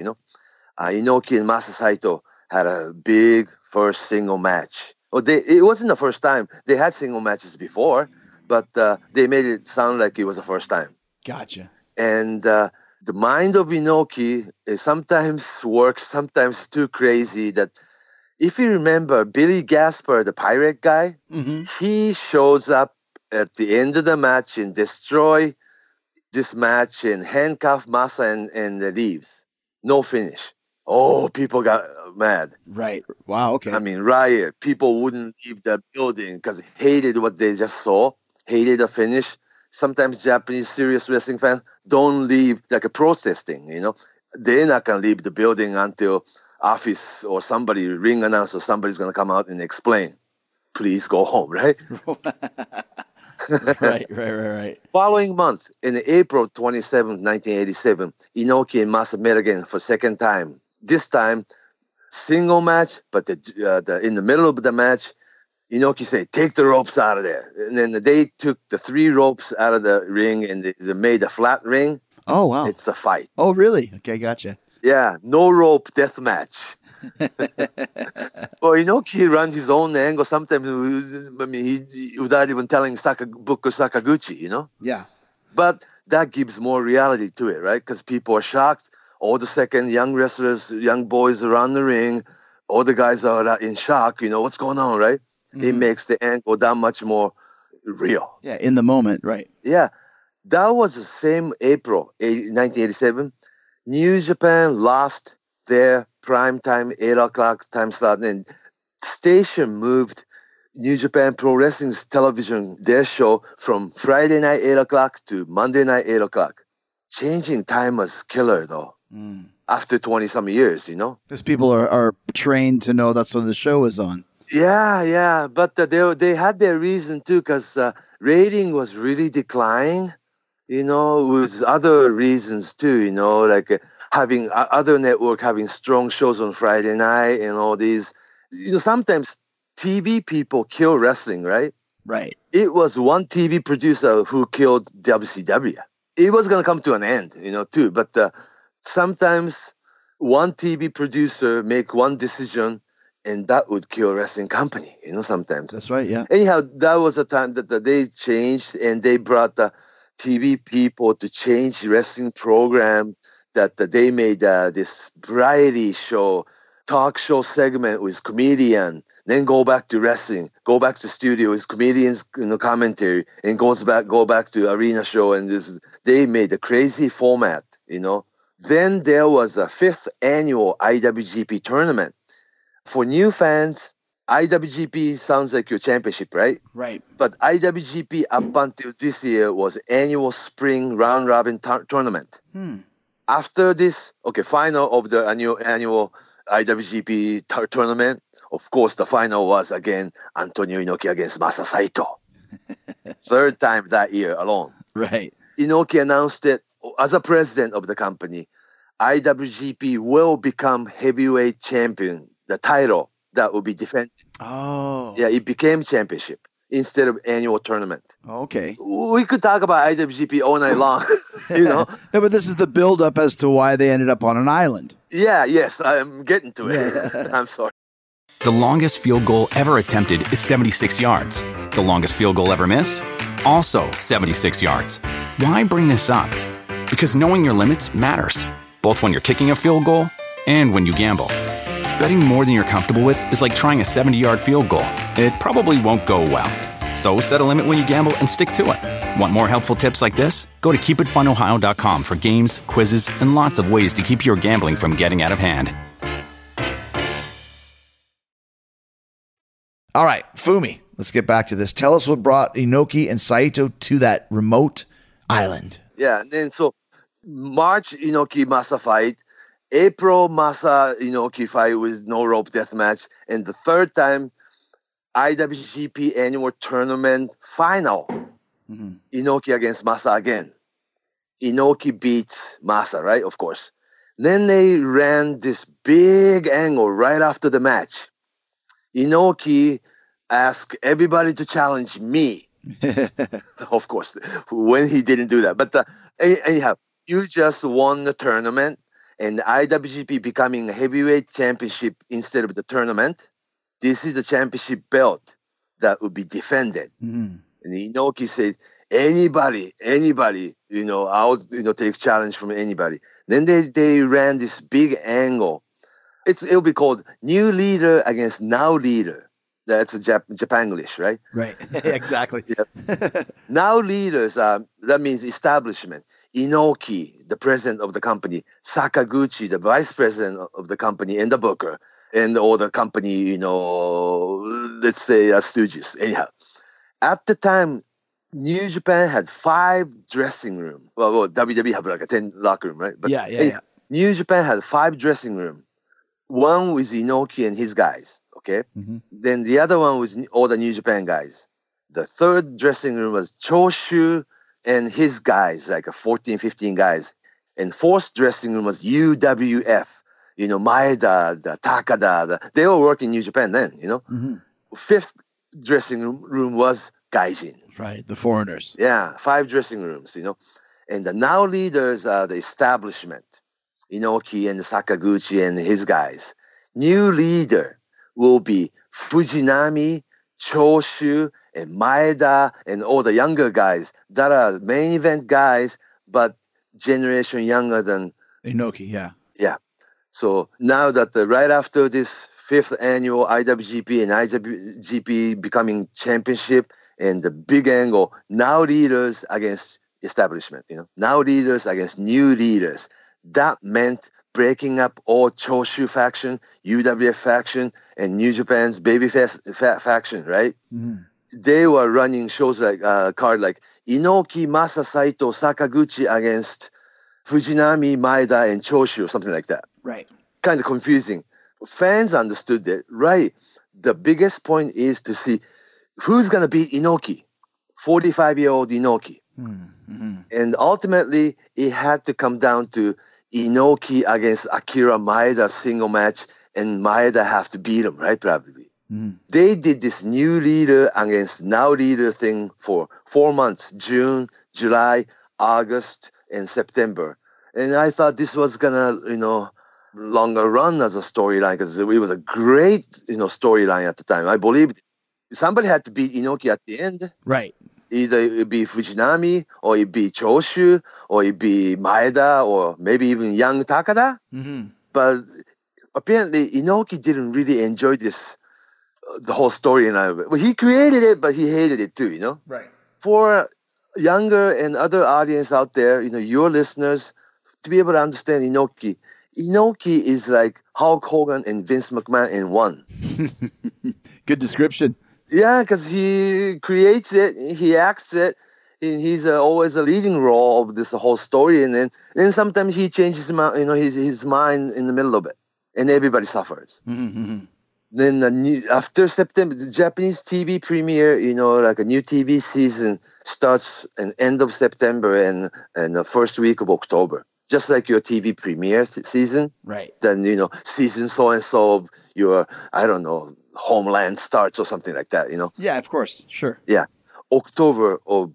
Inoki and Masa Saito had a big first single match. It wasn't the first time. They had single matches before, but they made it sound like it was the first time. Gotcha. And the mind of Inoki sometimes works, sometimes too crazy that if you remember Billy Gasper, the pirate guy, Mm-hmm. he shows up at the end of the match and destroy this match and handcuff Masa and leaves. No finish. Oh, people got mad. Right. Wow. Okay. I mean, riot. People wouldn't leave the building because hated what they just saw, hated the finish. Sometimes Japanese serious wrestling fans don't leave like a protesting, They're not going to leave the building until office or somebody, ring announcer, somebody's going to come out and explain. Please go home, right? Right. Following month, in April 27, 1987, Inoki and Masa met again for second time. This time, single match, but in the middle of the match, Inoki said, take the ropes out of there. And then they took the 3 ropes out of the ring and they made a flat ring. Oh, wow. It's a fight. Oh, really? Okay, gotcha. Yeah, no rope death match. Well, Inoki runs his own angle sometimes. He without even telling Booker Sakaguchi, Yeah. But that gives more reality to it, right? Because people are shocked. All the second young wrestlers, young boys around the ring, all the guys are in shock. What's going on, right? Mm-hmm. It makes the angle that much more real. Yeah, in the moment, right. Yeah, that was the same April 1987. New Japan lost their prime time, 8 o'clock time slot. And station moved New Japan Pro Wrestling's television, their show, from Friday night, 8 o'clock to Monday night, 8 o'clock. Changing time was killer, though, after 20-some years, you know? Because people are trained to know that's when the show is on. Yeah. But they had their reason, too, because rating was really declining, you know, with other reasons, too, you know, like having other network having strong shows on Friday night and all these. You know, sometimes TV people kill wrestling, right? Right. It was one TV producer who killed WCW. It was going to come to an end, you know, too. But sometimes one TV producer make one decision and that would kill a wrestling company, you know, sometimes. That's right, yeah. Anyhow, that was a time that they changed and they brought the TV people to change wrestling program, that they made this variety show, talk show segment with comedian, then go back to wrestling, go back to studio with comedians, you know, commentary, and go back to arena show. And they made a crazy format, you know. Then there was a 5th annual IWGP tournament. For new fans, IWGP sounds like your championship, right? Right. But IWGP up until this year was annual spring round robin tournament. After this, final of the annual IWGP tournament, of course, the final was again Antonio Inoki against Masa Saito. 3rd time that year alone. Right. Inoki announced it as a president of the company. IWGP will become heavyweight champion, the title that will be defended. Oh. Yeah, it became championship instead of annual tournament. Okay. We could talk about IWGP all night long, you know. No, but this is the build-up as to why they ended up on an island. Yes, I'm getting to it. I'm sorry. The longest field goal ever attempted is 76 yards. The longest field goal ever missed? Also 76 yards. Why bring this up? Because knowing your limits matters, both when you're kicking a field goal and when you gamble. Betting more than you're comfortable with is like trying a 70-yard field goal. It probably won't go well. So set a limit when you gamble and stick to it. Want more helpful tips like this? Go to keepitfunohio.com for games, quizzes, and lots of ways to keep your gambling from getting out of hand. All right, Fumi, let's get back to this. Tell us what brought Inoki and Saito to that remote island. Yeah, and then so March Inoki Masa fight, April Masa Inoki fight with no rope death match, and the 3rd time IWGP annual tournament final, Inoki against Masa again. Inoki beats Masa, right? Of course. Then they ran this big angle right after the match. Inoki asked everybody to challenge me. Of course, when he didn't do that. But anyhow, you just won the tournament, and IWGP becoming a heavyweight championship instead of the tournament. This is the championship belt that would be defended. And Inoki said, anybody, I'll take challenge from anybody. Then they ran this big angle. It'll be called new leader against now leader. That's a Japanglish, right? Right. Exactly. Now leaders, that means establishment. Inoki, the president of the company. Sakaguchi, the vice president of the company and the booker. And all the company, let's say stooges. Anyhow, at the time, New Japan had 5 dressing rooms. Well, WWE have like a 10 locker room, right? But Yeah. New Japan had 5 dressing rooms. One was Inoki and his guys, okay? Then the other one was all the New Japan guys. The 3rd dressing room was Choshu and his guys, like 14, 15 guys. And 4th dressing room was UWF, Maeda, the Takada. They all work in New Japan then, 5th dressing room was Gaijin. Right, the foreigners. Yeah, 5 dressing rooms, And the now leaders are the establishment. Inoki and Sakaguchi and his guys. New leader will be Fujinami, Choshu, and Maeda, and all the younger guys that are main event guys, but generation younger than Inoki, yeah. Yeah. So now that right after this 5th annual IWGP and IWGP becoming championship and the big angle, now leaders against establishment, now leaders against new leaders. That meant breaking up all Choshu faction, UWF faction, and New Japan's babyface faction, right? They were running shows like card like Inoki, Masa Saito, Sakaguchi against Fujinami, Maeda, and Choshu, or something like that. Right. Kind of confusing. Fans understood it, right? The biggest point is to see who's going to beat Inoki, 45-year-old Inoki. And ultimately, it had to come down to Inoki against Akira Maeda single match, and Maeda have to beat him, right? Probably. They did this new leader against now leader thing for 4 months, June, July, August, and September. And I thought this was gonna, longer run as a storyline because it was a great, storyline at the time. I believe somebody had to beat Inoki at the end. Right. Either it'd be Fujinami, or it'd be Choshu, or it'd be Maeda, or maybe even young Takada. But apparently Inoki didn't really enjoy this, the whole storyline of it. Well, he created it, but he hated it too, Right. For younger and other audience out there, your listeners, to be able to understand Inoki. Inoki is like Hulk Hogan and Vince McMahon in one. Good description. Yeah, because he creates it, he acts it, and he's always a leading role of this whole story. And then sometimes he changes his mind in the middle of it, and everybody suffers. Then after September, the Japanese TV premiere, like a new TV season starts at end of September and the first week of October. Just like your TV premiere season. Right. Then, season so-and-so of your, I don't know, Homeland starts or something like that, Yeah, of course. Sure. Yeah. October of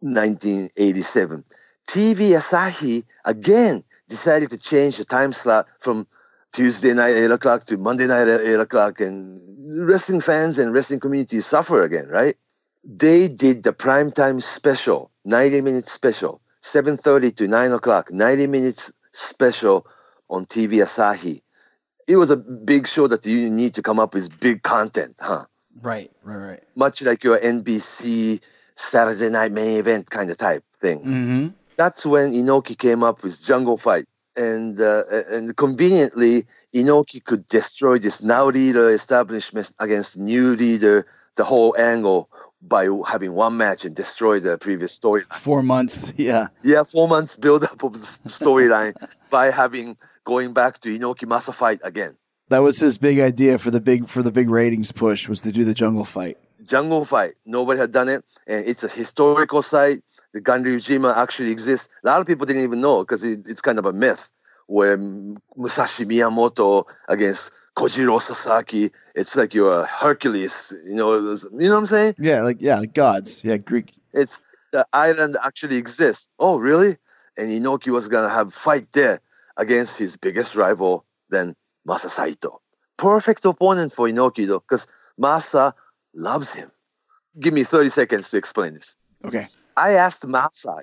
1987. TV Asahi again decided to change the time slot from Tuesday night 8 o'clock to Monday night at 8 o'clock, and wrestling fans and wrestling community suffer again, right? They did the primetime special, 90-minute special, 7:30 to 9 o'clock, 90 minutes special on TV Asahi. It was a big show that you need to come up with big content, huh? Right. Much like your NBC Saturday Night Main Event kind of type thing. That's when Inoki came up with Jungle Fight. And conveniently, Inoki could destroy this now leader establishment against new leader, the whole angle, by having one match and destroy the previous storyline. 4 months. Yeah. Yeah, 4 months build up of the storyline by going back to Inoki Masa fight again. That was his big idea for the big ratings push, was to do the Jungle Fight. Jungle Fight. Nobody had done it, and it's a historical site. The Ganryujima actually exists. A lot of people didn't even know because it's kind of a myth where Musashi Miyamoto against Kojiro Sasaki. It's like you're Hercules. You know what I'm saying? Yeah, like gods. Yeah, Greek. It's the island actually exists. Oh, really? And Inoki was gonna have fight there against his biggest rival, then Masa Saito. Perfect opponent for Inoki though, because Masa loves him. Give me 30 seconds to explain this. Okay. I asked Masa,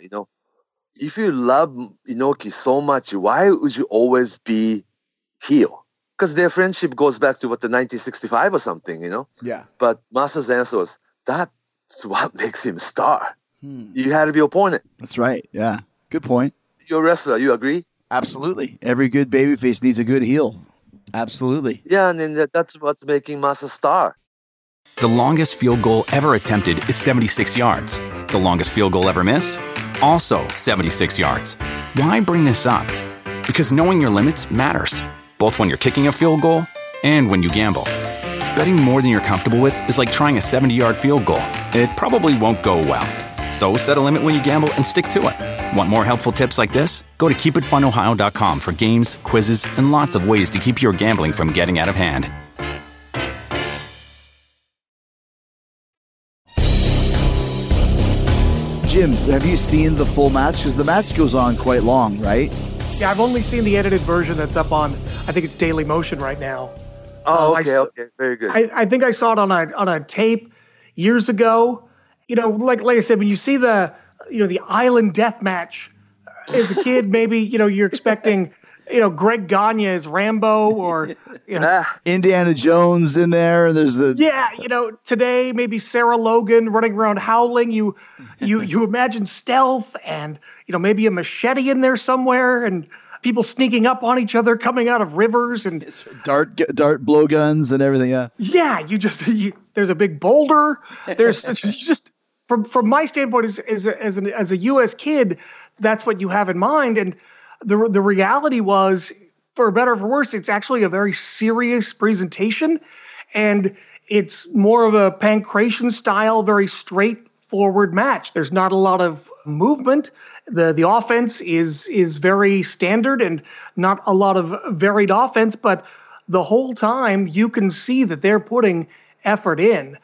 if you love Inoki so much, why would you always be heel? Because their friendship goes back to the 1965 or something, Yeah. But Masa's answer was, that's what makes him star. You had to be opponent. That's right. Yeah. Good point. You're a wrestler. You agree? Absolutely. Every good babyface needs a good heel. Absolutely. Yeah, and then that's what's making Masa star. The longest field goal ever attempted is 76 yards. The longest field goal ever missed? Also 76 yards. Why bring this up? Because knowing your limits matters, both when you're kicking a field goal and when you gamble. Betting more than you're comfortable with is like trying a 70-yard field goal. It probably won't go well. So set a limit when you gamble and stick to it. Want more helpful tips like this? Go to keepitfunohio.com for games, quizzes, and lots of ways to keep your gambling from getting out of hand. Jim, have you seen the full match? Because the match goes on quite long, right? Yeah, I've only seen the edited version that's up on, I think it's Daily Motion right now. Oh, okay, very good. I think I saw it on a tape years ago. Like I said, when you see the Island Death Match as a kid, maybe you're expecting Greg Gagne as Rambo or Indiana Jones in there. There's the today maybe Sarah Logan running around howling. You imagine stealth and maybe a machete in there somewhere. And people sneaking up on each other, coming out of rivers, and Dart blowguns and everything. Yeah. There's a big boulder. There's it's just from my standpoint as a U.S. kid, that's what you have in mind. And the reality was, for better or for worse, it's actually a very serious presentation, and it's more of a Pancration style, very straightforward match. There's not a lot of movement. The offense is very standard and not a lot of varied offense, but the whole time you can see that they're putting effort in.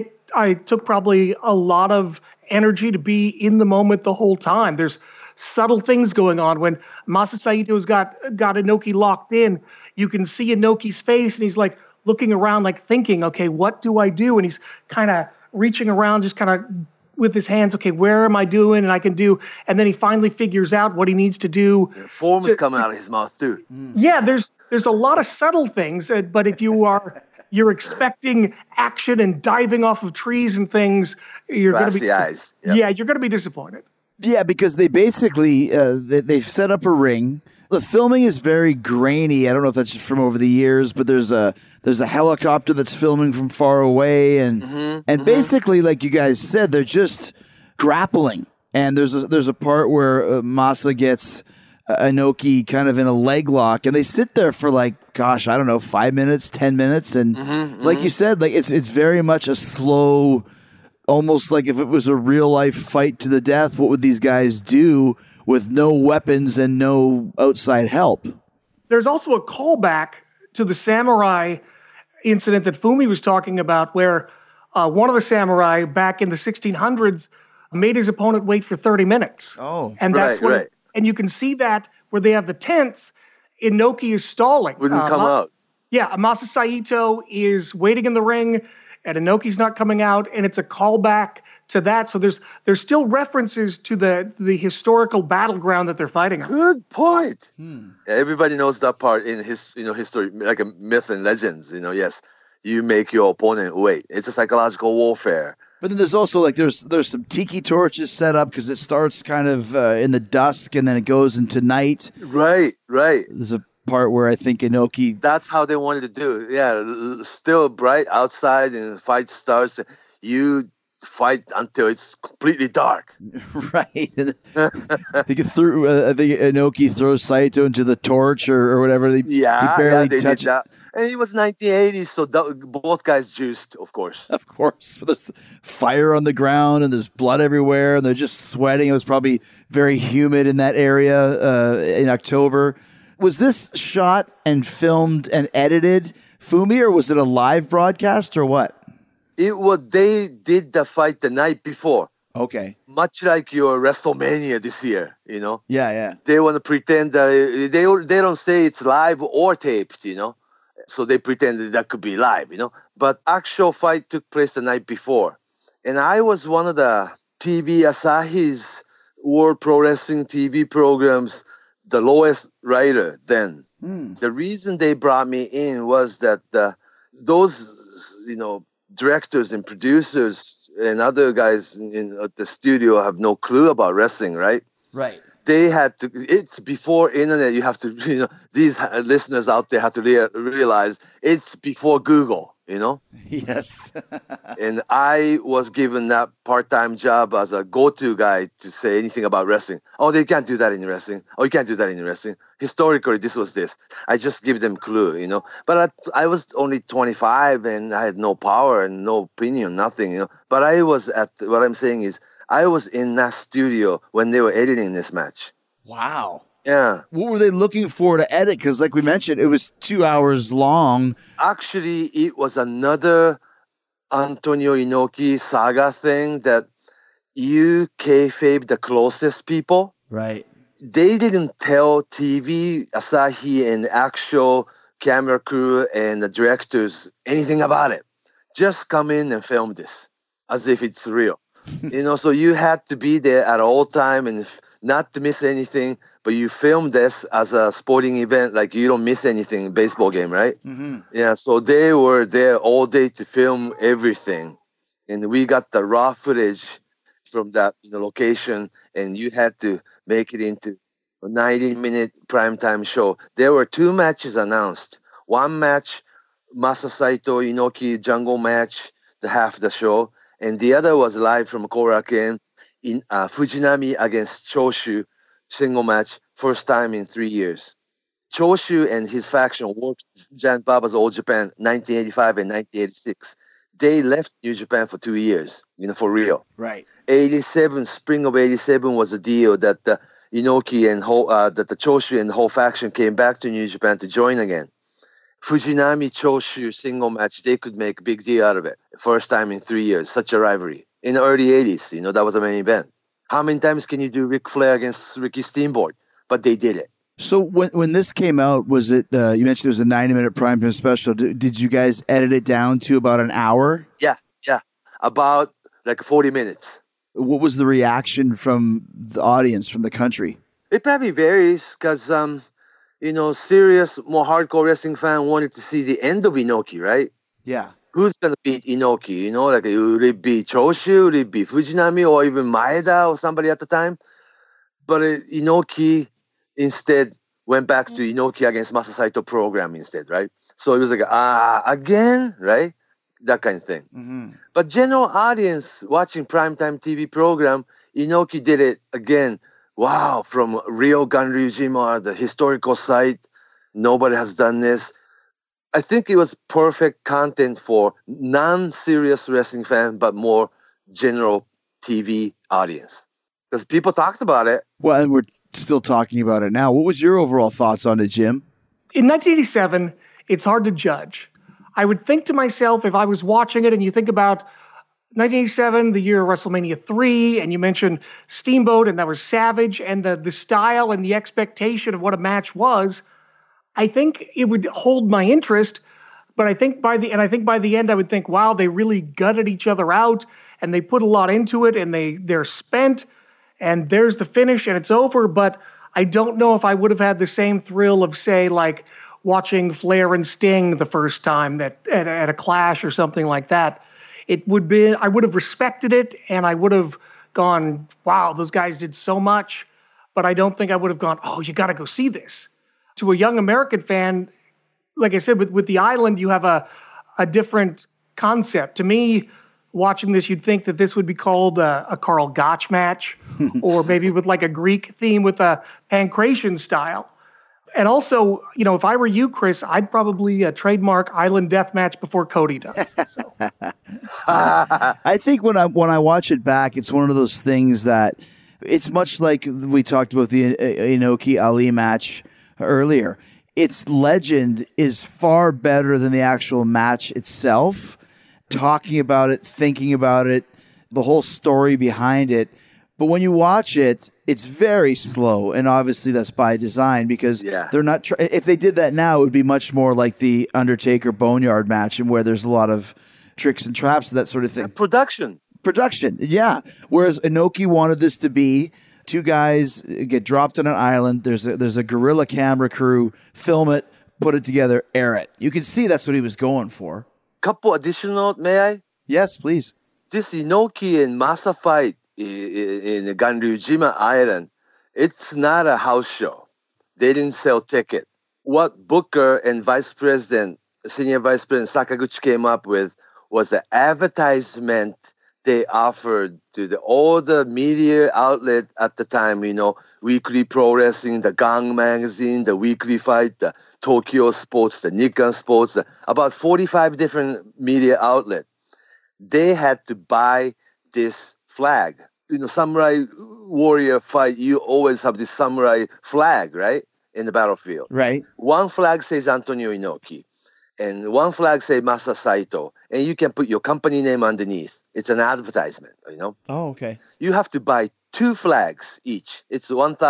I took probably a lot of energy to be in the moment the whole time. There's subtle things going on. When Masa Saito's got Inoki locked in, you can see Inoki's face, and he's like looking around, like thinking, okay, what do I do? And he's kind of reaching around, just kind of with his hands, okay, where am I doing? And then he finally figures out what he needs to do. Foam is coming out of his mouth too. Yeah, there's a lot of subtle things, but if you're expecting action and diving off of trees and things, you're going to be eyes. Yep. Yeah, you're going to be disappointed. Yeah, because they basically they've set up a ring. The filming is very grainy. I don't know if that's from over the years, but there's a helicopter that's filming from far away, and basically, like you guys said, they're just grappling. And there's a part where Masa gets Inoki kind of in a leg lock, and they sit there for like, gosh, I don't know, 5 minutes, 10 minutes, and like you said, like it's very much a slow, almost like if it was a real life fight to the death. What would these guys do with no weapons and no outside help? There's also a callback to the samurai incident that Fumi was talking about, where one of the samurai back in the 1600s made his opponent wait for 30 minutes. Oh, and that's right. And you can see that where they have the tents, Inoki is stalling. Wouldn't come out. Yeah, Masa Saito is waiting in the ring, and Inoki's not coming out, and it's a callback to that. So there's still references to the historical battleground that they're fighting on. Good point. Yeah, everybody knows that part in his history, like a myth and legends. Yes, you make your opponent wait. It's a psychological warfare. But then there's also like there's some tiki torches set up because it starts kind of in the dusk and then it goes into night. Right. There's a part where I think Inoki. That's how they wanted to do it. Yeah, still bright outside and the fight starts. You fight until it's completely dark. Right. I think Inoki throws Saito into the torch or whatever. He barely they touch did that. And it was 1980s, so both guys juiced, of course. Of course. There's fire on the ground and there's blood everywhere and they're just sweating. It was probably very humid in that area in October. Was this shot and filmed and edited, Fumi, or was it a live broadcast or what? They did the fight the night before. Okay. Much like your WrestleMania this year, Yeah. They want to pretend that they don't say it's live or taped, So they pretend that could be live, But actual fight took place the night before. And I was one of the TV Asahi's World Pro Wrestling TV programs, the lowest writer then. The reason they brought me in was that those, directors and producers and other guys in the studio have no clue about wrestling, right? Right. They had to. It's before internet. You have to. These listeners out there have to realize it's before Google. Yes. And I was given that part-time job as a go-to guy to say anything about wrestling. Oh, they can't do that in wrestling. Oh, you can't do that in wrestling. Historically, this was this. I just give them clue, But I was only 25 and I had no power and no opinion, nothing, But I was what I'm saying is I was in that studio when they were editing this match. Wow. Yeah. What were they looking for to edit? Because like we mentioned, it was 2 hours long. Actually, it was another Antonio Inoki saga thing that you kayfabe the closest people. Right. They didn't tell TV, Asahi, and actual camera crew and the directors anything about it. Just come in and film this as if it's real. So you had to be there at all time and not to miss anything, but you film this as a sporting event, like you don't miss anything, baseball game, right? Mm-hmm. Yeah, so they were there all day to film everything. And we got the raw footage from that location, and you had to make it into 90-minute primetime show. There were 2 matches announced. One match, Masa Saito Inoki jungle match, the half the show, and the other was live from Korakuen in Fujinami against Choshu single match, first time in 3 years. Choshu and his faction worked Giant Baba's All Japan 1985 and 1986. They left New Japan for 2 years, for real. Right. 87, spring of 87 was a deal that the Inoki and that the Choshu and the whole faction came back to New Japan to join again. Fujinami Choshu single match, they could make a big deal out of it. First time in 3 years, such a rivalry. In the early 80s, that was a main event. How many times can you do Ric Flair against Ricky Steamboat? But they did it. So when this came out, was it, you mentioned it was a 90-minute primetime special. Did you guys edit it down to about an hour? Yeah. About like 40 minutes. What was the reaction from the audience, from the country? It probably varies because, serious, more hardcore wrestling fan wanted to see the end of Inoki, right? Yeah. Who's going to beat Inoki? Would it be Choshu? Would it be Fujinami or even Maeda or somebody at the time? But Inoki instead went back to Inoki against Masa Saito program instead, right? So it was like, again, right? That kind of thing. Mm-hmm. But general audience watching primetime TV program, Inoki did it again. Wow, from Rio Ganryujima, the historical site. Nobody has done this. I think it was perfect content for non-serious wrestling fan, but more general TV audience. Because people talked about it. Well, and we're still talking about it now. What was your overall thoughts on it, Jim? In 1987, it's hard to judge. I would think to myself, if I was watching it and you think about 1987, the year of WrestleMania 3, and you mentioned Steamboat, and that was Savage, and the style and the expectation of what a match was, I think it would hold my interest. But I think by the end, I would think, wow, they really gutted each other out, and they put a lot into it, and they're spent, and there's the finish, and it's over. But I don't know if I would have had the same thrill of, say, like watching Flair and Sting the first time that at a Clash or something like that. It would be, I would have respected it, and I would have gone, wow, those guys did so much. But I don't think I would have gone, oh, you got to go see this. To a young American fan, like I said, with the Island, you have a different concept. To me, watching this, you'd think that this would be called a Karl Gotch match, or maybe with like a Greek theme with a Pancration style. And also, if I were you, Chris, I'd probably trademark Island Death Match before Cody does. So. I think when I watch it back, it's one of those things that it's much like we talked about the Inoki Ali match earlier. Its legend is far better than the actual match itself. Talking about it, thinking about it, the whole story behind it. But when you watch it, it's very slow, and obviously that's by design because they're not. If they did that now, it would be much more like the Undertaker Boneyard match, and where there's a lot of tricks and traps and that sort of thing. Production, yeah. Whereas Inoki wanted this to be two guys get dropped on an island. There's a guerrilla camera crew, film it, put it together, air it. You can see that's what he was going for. Couple additional, may I? Yes, please. This Inoki and Masa fight in Ganryujima Island, it's not a house show. They didn't sell ticket. What Booker and Senior Vice President Sakaguchi came up with was an advertisement they offered to all the media outlet at the time, Weekly Pro Wrestling, the Gang Magazine, the Weekly Fight, the Tokyo Sports, the Nikkan Sports, about 45 different media outlets. They had to buy this flag. Samurai warrior fight, you always have this samurai flag, right? In the battlefield. Right. One flag says Antonio Inoki, and one flag says Masa Saito, and you can put your company name underneath. It's an advertisement, Oh, okay. You have to buy 2 flags each. It's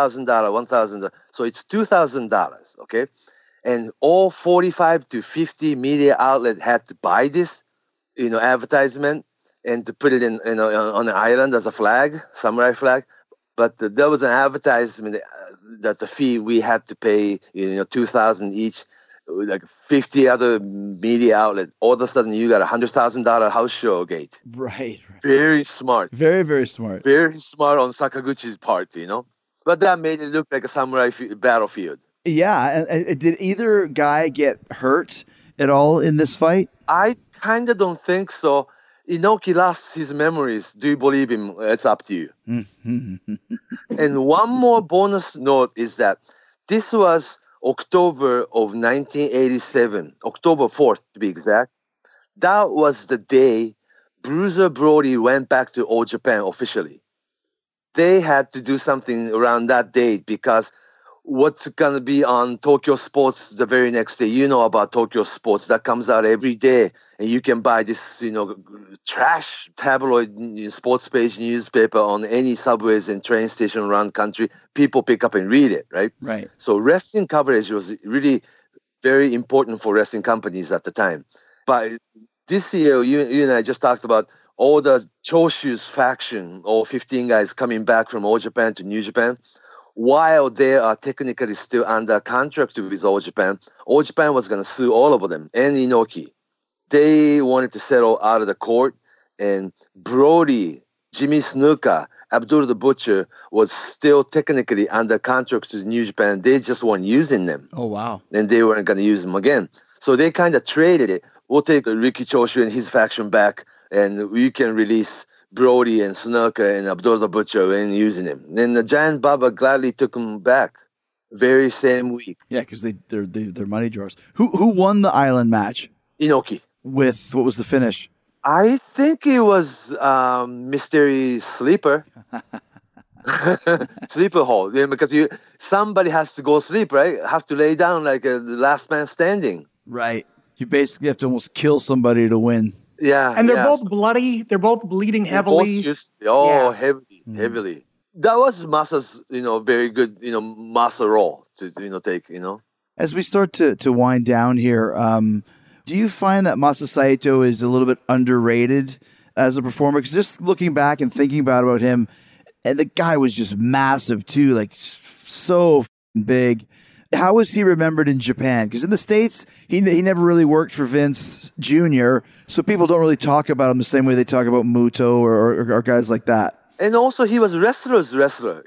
$1,000. So it's $2,000, okay? And all 45 to 50 media outlets had to buy this, advertisement, and to put it in on the island as a flag, samurai flag. But there was an advertisement that the fee we had to pay, $2,000 each, like 50 other media outlets. All of a sudden, you got $100,000 house show gate. Right. Very smart. Very, very smart. Very smart on Sakaguchi's part, But that made it look like a samurai battlefield. Yeah, and did either guy get hurt at all in this fight? I kind of don't think so. Inoki lost his memories. Do you believe him? It's up to you. And one more bonus note is that this was October of 1987, October 4th to be exact. That was the day Bruiser Brody went back to All Japan officially. They had to do something around that date because what's going to be on Tokyo Sports the very next day. You know about Tokyo Sports. That comes out every day. And you can buy this, trash tabloid sports page newspaper on any subways and train station around country. People pick up and read it, right? Right. So wrestling coverage was really very important for wrestling companies at the time. But this year, you and I just talked about all the Choshu's faction, all 15 guys coming back from All Japan to New Japan. While they are technically still under contract with All Japan was going to sue all of them and Inoki. They wanted to settle out of the court, and Brody, Jimmy Snuka, Abdul the Butcher was still technically under contract to New Japan. They just weren't using them. Oh, wow. And they weren't going to use them again. So they kind of traded it. We'll take Riki Choshu and his faction back, and we can release Brody and Snuka and Abdul the Butcher and using him. Then the Giant Baba gladly took him back very same week. Yeah, because they're money drawers. Who won the island match? Inoki. With what was the finish? I think it was Mystery Sleeper. Sleeper hold. Yeah, because somebody has to go sleep, right? Have to lay down like the last man standing. Right. You basically have to almost kill somebody to win. Yeah. And they're both bloody. They're both bleeding heavily. Heavily. That was Masa's, very good, Masa role to take, As we start to wind down here, do you find that Masa Saito is a little bit underrated as a performer? Because just looking back and thinking about him, and the guy was just massive too, like so big. How was he remembered in Japan? Because in the States, he never really worked for Vince Jr., so people don't really talk about him the same way they talk about Muto or guys like that. And also, he was wrestler's wrestler,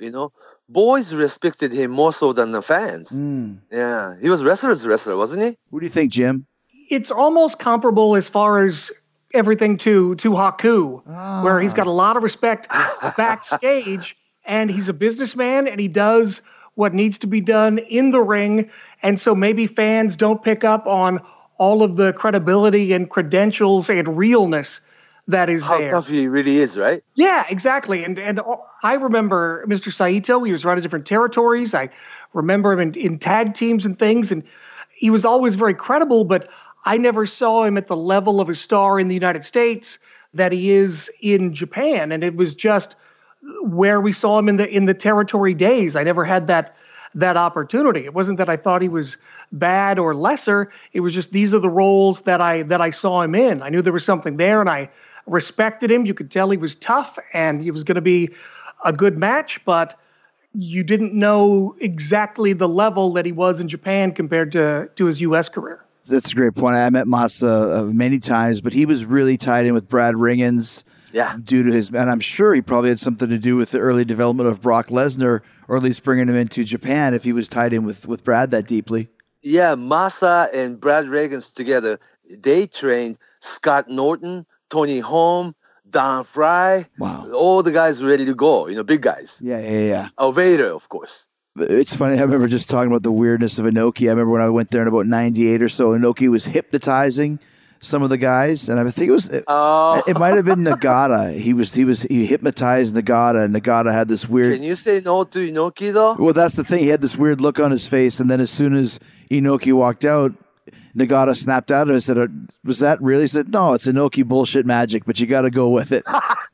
Boys respected him more so than the fans. Yeah, he was wrestler's wrestler, wasn't he? What do you think, Jim? It's almost comparable as far as everything to Haku, where he's got a lot of respect backstage, and he's a businessman, and he does what needs to be done in the ring. And so maybe fans don't pick up on all of the credibility and credentials and realness that is How there. tough he really is, right? Yeah, exactly. And I remember Mr. Saito. He was running different territories. I remember him in tag teams and things, and he was always very credible, but I never saw him at the level of a star in the United States that he is in Japan. And it was just where we saw him in the territory days. I never had that opportunity. It wasn't that I thought he was bad or lesser. It was just these are the roles that I saw him in. I knew there was something there, and I respected him. You could tell he was tough, and he was going to be a good match, but you didn't know exactly the level that he was in Japan compared to his U.S. career. That's a great point. I met Masa many times, but he was really tied in with Brad Ringens. Yeah. Due to and I'm sure he probably had something to do with the early development of Brock Lesnar, or at least bringing him into Japan if he was tied in with Brad that deeply. Yeah, Masa and Brad Ringens together, they trained Scott Norton, Tony Holm, Don Fry. Wow. All the guys ready to go, big guys. Yeah. Vader, of course. It's funny. I remember just talking about the weirdness of Inoki. I remember when I went there in about 98 or so, Inoki was hypnotizing some of the guys, and I think it might have been Nagata. He hypnotized Nagata, and Nagata had this weird. Can you say no to Inoki though? Well, that's the thing. He had this weird look on his face, and then as soon as Inoki walked out, Nagata snapped out and said, "Was that really?" He said, "No, it's Inoki bullshit magic, but you got to go with it."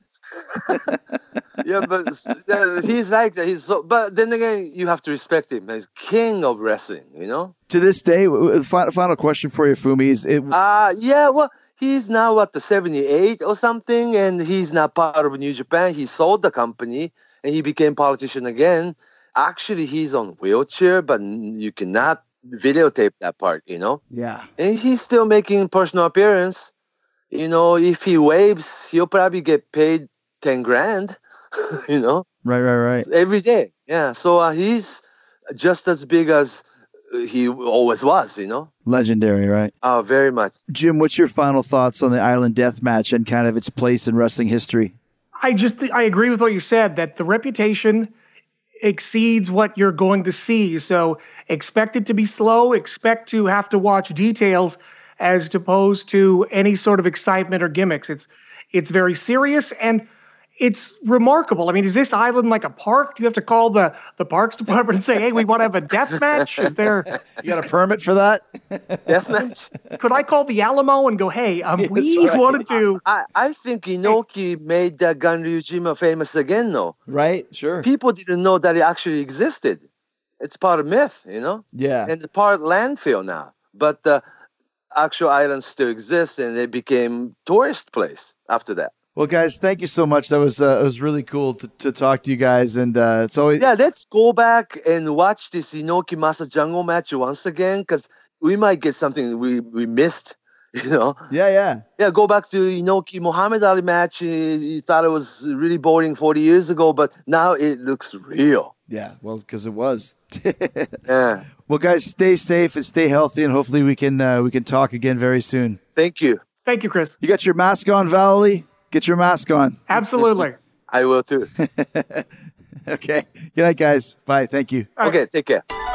Yeah, but he's like that. But then again, you have to respect him. He's king of wrestling, To this day, final question for you, Fumi. Well, he's now at the 78 or something, and he's not part of New Japan. He sold the company, and he became politician again. Actually, he's on wheelchair, but you cannot videotape that part, Yeah. And he's still making personal appearance. If he waves, he'll probably get paid 10 grand, Right. every day. Yeah, so he's just as big as he always was, Legendary, right? Very much. Jim, what's your final thoughts on the Island Death Match and kind of its place in wrestling history? I agree with what you said, that the reputation exceeds what you're going to see. So expect it to be slow, expect to have to watch details as opposed to any sort of excitement or gimmicks. It's very serious, and it's remarkable. I mean, is this island like a park? Do you have to call the parks department and say, hey, we want to have a death match? Is there... You got a permit for that? Death match? Could I call the Alamo and go, hey, we right. wanted to... I think Inoki made Ganryujima famous again, though. Right, sure. People didn't know that it actually existed. It's part of myth, Yeah. And it's part landfill now. But the actual island still exists, and it became tourist place after that. Well, guys, thank you so much. That was it was really cool to talk to you guys, and it's always Let's go back and watch this Inoki Masa Jungle match once again, because we might get something we missed. yeah. Go back to Inoki Muhammad Ali match. You thought it was really boring 40 years ago, but now it looks real. Yeah, well, because it was. Yeah. Well, guys, stay safe and stay healthy, and hopefully we can talk again very soon. Thank you. Thank you, Chris. You got your mask on, Valerie? Get your mask on. Absolutely. I will too. Okay. Good night, guys. Bye. Thank you. All right. Okay, take care.